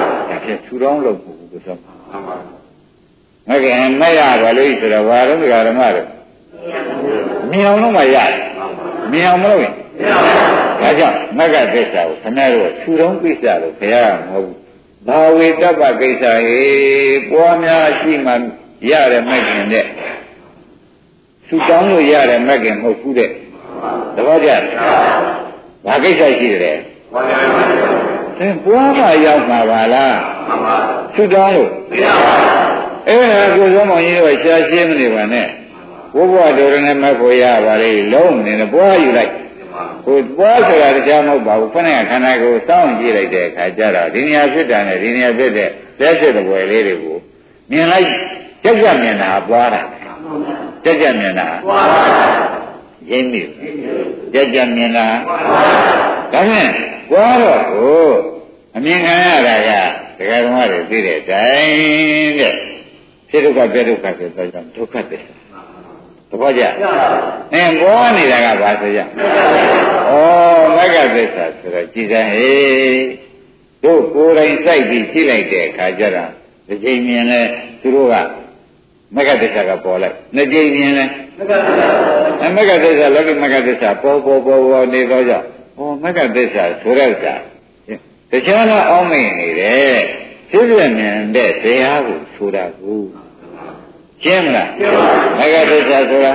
ဖြစ်ထူထောင်လို့ဘူးကိုဆိုမကင်မရပါလို့ဆိုတော့ဘာလို့ဓမ္မတို့မြင်အောင်လို့မရတယ်မြင်အောင်မလုပ်ရင်ဒါကြောင့်မကသစ္စာကိုခဏတော့ထူထောင်ကိစ္စလို့ခရရမဟုတ်ဘူးဘာဝေတ္တပကိစ္စဟေပွားများရှိမှရတဲ့မကင်တဲ့ထူထောင်လို့ရတဲ့မကင်မဟုတ်ဘူးတဲ့သဘောကျဘာကိစ္စရှိတယ်သင်ပွားမှရောက်မှာပါလားထူထောင်လို့အဲ့ဒါကိုသောမောင်ကြီးတို့ရှားရှင်းမနေပါနဲ့ဘုရားတော်ရနဲ့မဖို့ရပါလေလုံးနေတယ်ပွားယူလိုက်ဟိုပွားဆိုတာတရားမဟုတ်ပါဘူးခဏခန္ဓာကိုစောင့်ကြည့်လိုက်တဲ့အခါကျတော့ဒီနေရာဖြစ်တာနဲ့ဒီနေရာဖြစ်တဲ့လက်ဖြစ်တဲ့ဘွယ်လေးတွေကိုမြင်လိုက်ကြက်ကြက်မြင်တာပွားတာကြက်ကြက်မြင်တာပွားတာရင်းမိကြက်ကြက်မြင်တာဒါဖြင့်ပွားတော့ကိုအမြင်ခံရတာကဒကာဓမ္မတွေသိတဲ့အတိုင်းတဲ့ဖြစ်ဒုက္ခပြဒုက္ခဆိုတော့ဒုက္ခသစ္စာသဘောကျပွားနေတာကဘာဆိုကြဩမဂ္ဂသစ္စာဆိုတော့ကြည်စမ်းဟေးတို့ကိုယ်တိုင်စိုက်ပြီးကြည့်လိုက်တဲ့အခါကျတော့တစ်ချိန်မြင်လဲသူတို့ကမဂ္ဂသစ္စာကပေါ်လိုက်နှစ်ချိန်မြင်လဲမဂ္ဂသစ္စာလောကမဂ္ဂသစ္စာပေါ်နေတော့ကြောင့်မဂ္ဂသစ္စာဆိုတဲ့ဥစ္စာတခြားတော့အောင်းမိန်နေတယ်ဖြစ်ပြမြင်တဲ့တရားကိုဆိုတာကိုရှင်းမလားမဂ္ဂသစ္စာဆိုတာ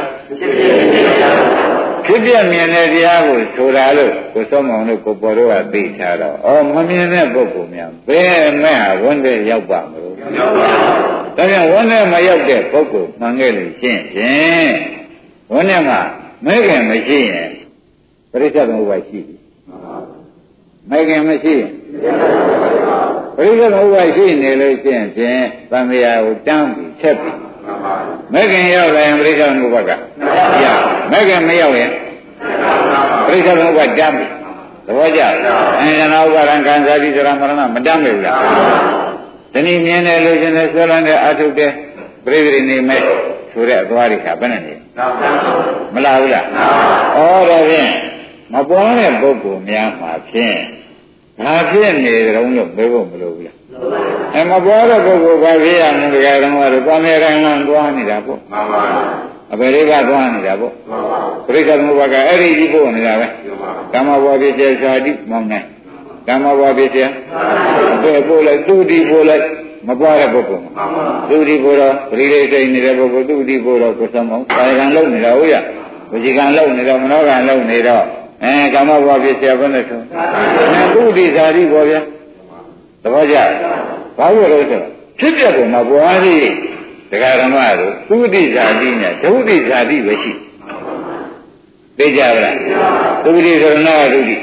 ဖြစ်ပြမြင်တဲ့တရားကိုဆိုတာလို့ကိုစောမောင်တို့ကိုပေါ်တော့သိထားတော့မမြင်တဲ့ပုဂ္ဂိုလ်များဘယ်မဲ့ဟာဝန်းတဲ့ရောက်ပါမလို့ရောက်ပါဘူးဒါကြောင့်ဝန်းတဲ့မရောက်တဲ့ပုဂ္ဂိုလ်မှန်ခဲ့လို့ရှင်းဖြင့်ဝန်းတဲ့မှာမဲခင်မရှိရင်ပရိစ္ဆေသမုပ္ပါရှိပြီမဲခင်မရှိရင်ပရိစ္ဆေသမုပ္ပါရှိနေလို့ရှင်းဖြင့်သံဃာကိုတန်းပြီးချက်ပြီးမဂ္ဂင်ရောက်ရင်ပရိစ္ဆေသမုပ္ပါကရမဂ္ဂင်မရောက်ရင်ပရိစ္ဆေသမုပ္ပါတမ်းပြီသဘောကျအင်္ဂနာဥပါဒံကံစားပြီးဆိုတာမရဏမတမ်းပြီလားဒီနည်းမြင်တယ်လို့ရှင်လည်းဆွဲလန်းတဲ့အထုတဲ့ပြိပရိနေမဲ့ဆိုတဲ့အသွားတွေကဘယ်နဲ့နေမလားဘူးလားဒါဖြင့်မပေါ်တဲ့ပုဂ္ဂိုလ်များမှာဖြင့်ဘာဖြစ်နေကြုံလို့မေးဖို့မလိုဘူးလားမပေါ်တဲ့ပုဂ္ဂိုလ်ဘာဖြစ်ရမလဲကြတော့တော့ကာမေရန်လန်းသွားနေတာပေါ့မှန်ပါအပေလေးကသွားနေတာပေါ့မှန်ပါပရိစ္ဆေသမုပ္ပါကအဲ့ဒီကြီးပို့နေတာပဲကာမဘောဖြစ်တဲ့ဇာတိမောင်းနေကာမဘောဖြစ်တဲ့အဲ့ပို့လိုက်သူတိပို့လိုက်မပွားတဲ့ပုဂ္ဂိုလ်မှန်ပါသူတိပို့တော့ပရိသေစိတ်နေတဲ့ပုဂ္ဂိုလ်သူတိပို့တော့ကိုယ်စမောင်းကာယကံလုံနေတာဟုတ်ရဝစီကံလုံနေတော့မနောကံလုံနေတော့ကာမဘောဖြစ်တဲ့ဘယ်နဲ့ဆုံးသူတိဇာတိပေါ်ဗျာသဘောကျဘာလို့လဲဆိုဖြစ်ပြပုံမှာပွားသေးတရားဓမ္မတို့သုတိဇာတိနဲ့ဒုတိဇာတိပဲရှိသိကြပါလားသုတိဆိုတော့ဒုတိ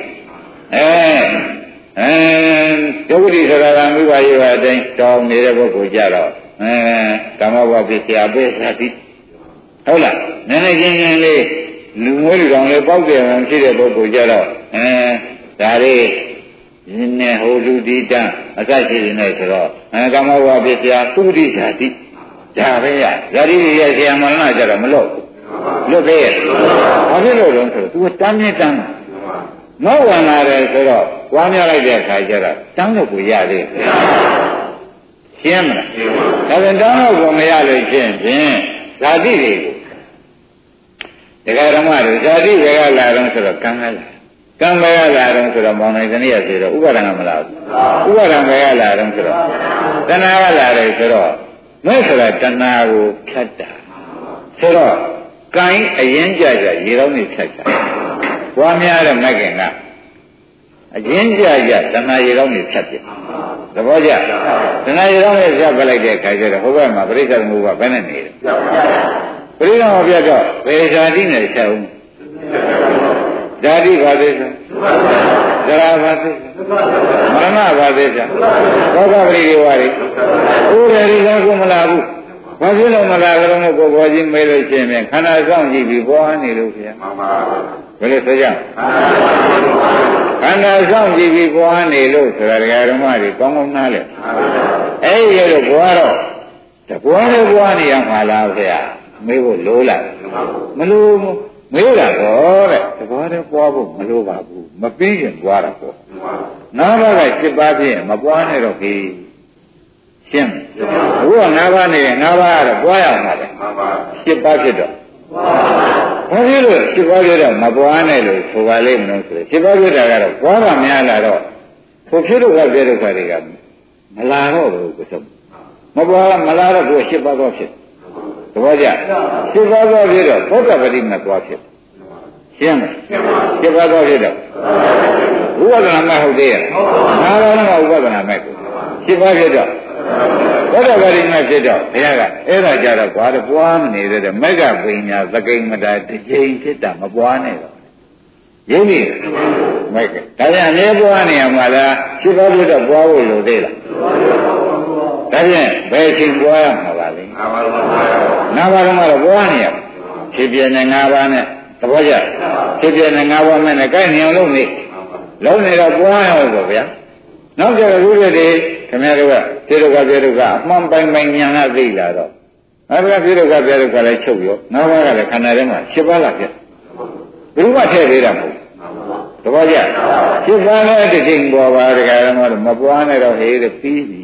ဒုတိဆိုတာကမိဘရေးပါအတိုင်းတောင်းနေတဲ့ပုဂ္ဂိုလ်ကြတော့ကာမဘဝဖြစ်เสียပဲဇာတိဟုတ်လားနည်းနည်းချင်းချင်းလေးလူမွေးလူတော်လေးပေါက်တယ်မှရှိတဲ့ပုဂ္ဂိုလ်ကြတော့ဒါလေးနဲ့ဟိုလူတိတံအစရှိနေဆိုတော့ကာမဘဝဖြစ်เสียသုတိဇာတိဒါပဲရဇာတိရဲ့ဆရာမနာကြတော့မလို့လွတ်သေးရဲ့ဘာဖြစ်လို့လဲဆိုတော့ तू တမ်းမြင့်တမ်းမောဝင်လာတယ်ဆိုတော့ဝါများလိုက်တဲ့အခါကျတော့တမ်းလို့ကိုရသေးတယ်ရှင်းမလားဒါဆိုတမ်းလို့ကိုမရလို့ရှင်းဖြင့်ဇာတိတွေကိုတရားဓမ္မတွေဇာတိတွေကလာတော့ဆိုတော့ကံကလာကံပဲလာတော့ဆိုတော့မောင်နိုင်ကနေရဆိုတော့ဥပါဒံကမလာဘူးဥပါဒံပဲလာတော့ဆိုတော့တဏှာကလာတယ်ဆိုတော့မဲ့ဆိုတာတဏှာကိုဖြတ်တာဆိုတော့ကိုင်းအရင်ကြကြရေတော့နေဖြတ်တာဘွားများတဲ့မဂ္ဂင်ကအရင်ကြကြတဏှာရေတော့နေဖြတ်ပြသဘောကျတဏှာရေတော့နေဖြတ်ပလိုက်တဲ့အခါကျတော့ဟိုဘက်မှာပရိစ္ဆေသမုပ္ပါဘယ်နဲ့နေလဲပရိစ္ဆေသမုပ္ပါတော့ဘယ်ဇာတိနဲ့ဖြတ်ဦးဇာတိဘာသေးလဲဇရာဘာသေးမရဏဘာသေးလဲဘောဂပရိဒီဝါရီဥရရိကကိုမလာဘူးဘာဖြစ်လို့မလာကြတော့ကိုဘောကြီးမေးလို့ရှိရင်ခန္ဓာဆောင်ကြည့်ပြီးပွားနေလို့ခင်ဗျာမှန်ပါဘယ်လိုဆိုကြခန္ဓာဆောင်ကြည့်ပြီးပွားနေလို့ဆိုတာတရားဓမ္မတွေကောင်းကောင်းနားလဲအဲ့ဒီလိုပွားတော့တပွားလေးပွားနေရမှာလားခင်ဗျာမေးဖို့လိုလားမလိုဘူးမေးတာတော့တဲ့တပွားလေးပွားဖို့မလိုပါဘူးမပြီးရင်ပွားတာပေါ့နားဘက7ပါးဖြင့်မပွားနဲ့တော့ခေရှင်းအခုက၅ပါးနေ၅ပါးကတော့ပွားရမှာလေ7ပါးဖြစ်တော့ဘာဖြစ်လို့7ပါးဖြစ်တော့မပွားနဲ့လို့ဆိုပါလိမ့်မလို့ဆို7ပါးဖြစ်တာကတော့ပွားတာများလာတော့ကိုဖြစ်ဒုက္ခပြဒုက္ခတွေကမလာတော့ဘူးကိုဆုံးမပွားမလာတော့ကို7ပါးတော့ဖြစ်သဘောကျ7ပါးတော့ဖြစ်တော့ဘုဒ္ဓပတိမသွားဖြစ်ရှင်းမလား7ပါးတော့ဖြစ်တော့ဥပဒနာမဲ့ဟုတ်သေးရဲ့၅ပါးတော့ဥပဒနာမဲ့ကို7ပါးဖြစ်တော့ဘုဒ္ဓဂရိမဲ့ဖြစ်တော့ဘုရားကအဲ့ဒါကြတော့ကွာပွားမနေတဲ့မက်ကပညာသကိမတာတစ်ချိန်ဖြစ်တာမပွားနဲ့တော့ရင်းပြီမက်ကဒါကြောင့်အမြဲပွားနေရမှာလား7ပါးဖြစ်တော့ပွားဖို့လိုသေးလားဒါဖြင့်ဘယ်ချိန်ပွားရမှာပါလဲ၅ပါးတော့ပွားနေရဖြစ်ပြနေ၅ပါးနဲ့သဘောကျဖြစ်ပြနေ၅ပါးနဲ့ကိုက်နေအောင်လုပ်နေတော့ပွားရအောင်ပေါ့ဗျာနောက်ကြတော့ဘုရားတွေခင်ဗျားတို့ကပြေဒုက္ခပြေဒုက္ခအမှန်ပိုင်ညာကသိလာတော့အဲဒီကပြေဒုက္ခပြေဒုက္ခလည်းချုပ်ရော၅ပါးကလည်းခန္ဓာထဲမှာ7ပါးလာဖြစ်ဘယ်လိုမှထည့်ပေးတာမဟုတ်သဘောကျ7ပါးလည်းတစ်ချိန်ပေါ်ပါတကယ်တော့မပွားနဲ့တော့ဟေးတဲ့ပြီးပြီ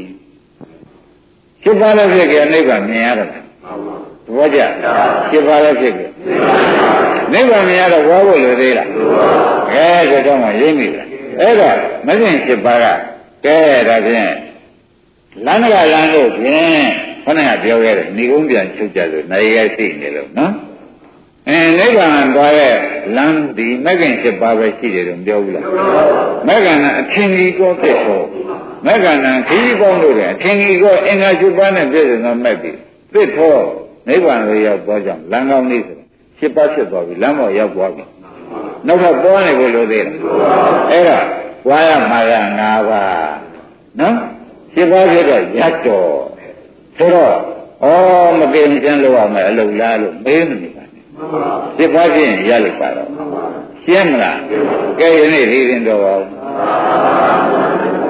7ပါးလည်းဖြစ်ကြနိဗ္ဗာန်မြင်ရတယ်သဘောကျ7ပါးလည်းဖြစ်ကြနိဗ္ဗာန်မြင်ရတော့ဝါဖို့လိုသေးလားဒါတော့မှရိမ့်ပြီလားအဲ့တော့မဂ္ဂင်7ပါးကကဲဒါဖြင့်လမ်းကလမ်းလို့ဖြင့်ခဏကပြောခဲ့တယ်ဏိကုံးပြန်ချုပ်ကြလို့နိုင်ရရှိနေလို့နော်နိဗ္ဗာန်သွားတဲ့လမ်းဒီမဂ္ဂင်7ပါးပဲရှိတယ်လို့ပြောဘူးလားမဂ္ဂင်ကအထင်ကြီးကိုသိဖို့မဂ္ဂင်ကခရီးပေါင်းလို့တယ်အထင်ကြီးကိုအင်္ဂါ7ပါးနဲ့ပြည့်စုံသောမက်ပြီသိဖို့နိဗ္ဗာန်ကိုရောက်သွားကြောင်းလမ်းကောင်းလေးဆို7ပါးဖြစ်သွားပြီလမ်းပေါ်ရောက်သွားပြီနောက်တော့ပွားနေဖို့လိုသေးတယ်အဲ့ဒါပွားရမှာက5ပါးနော်7ပါးဖြစ်တော့ရတ်တော်ဆိုတော့မကင်ကျန်းလို့ရမယ်အလုပ်လားလို့မေးမနေပါနဲ့7ပါးဖြစ်ရင်ရလိုက်ပါတော့ရှင်းမလားကဲယနေ့ဒီရင်တော့ပါ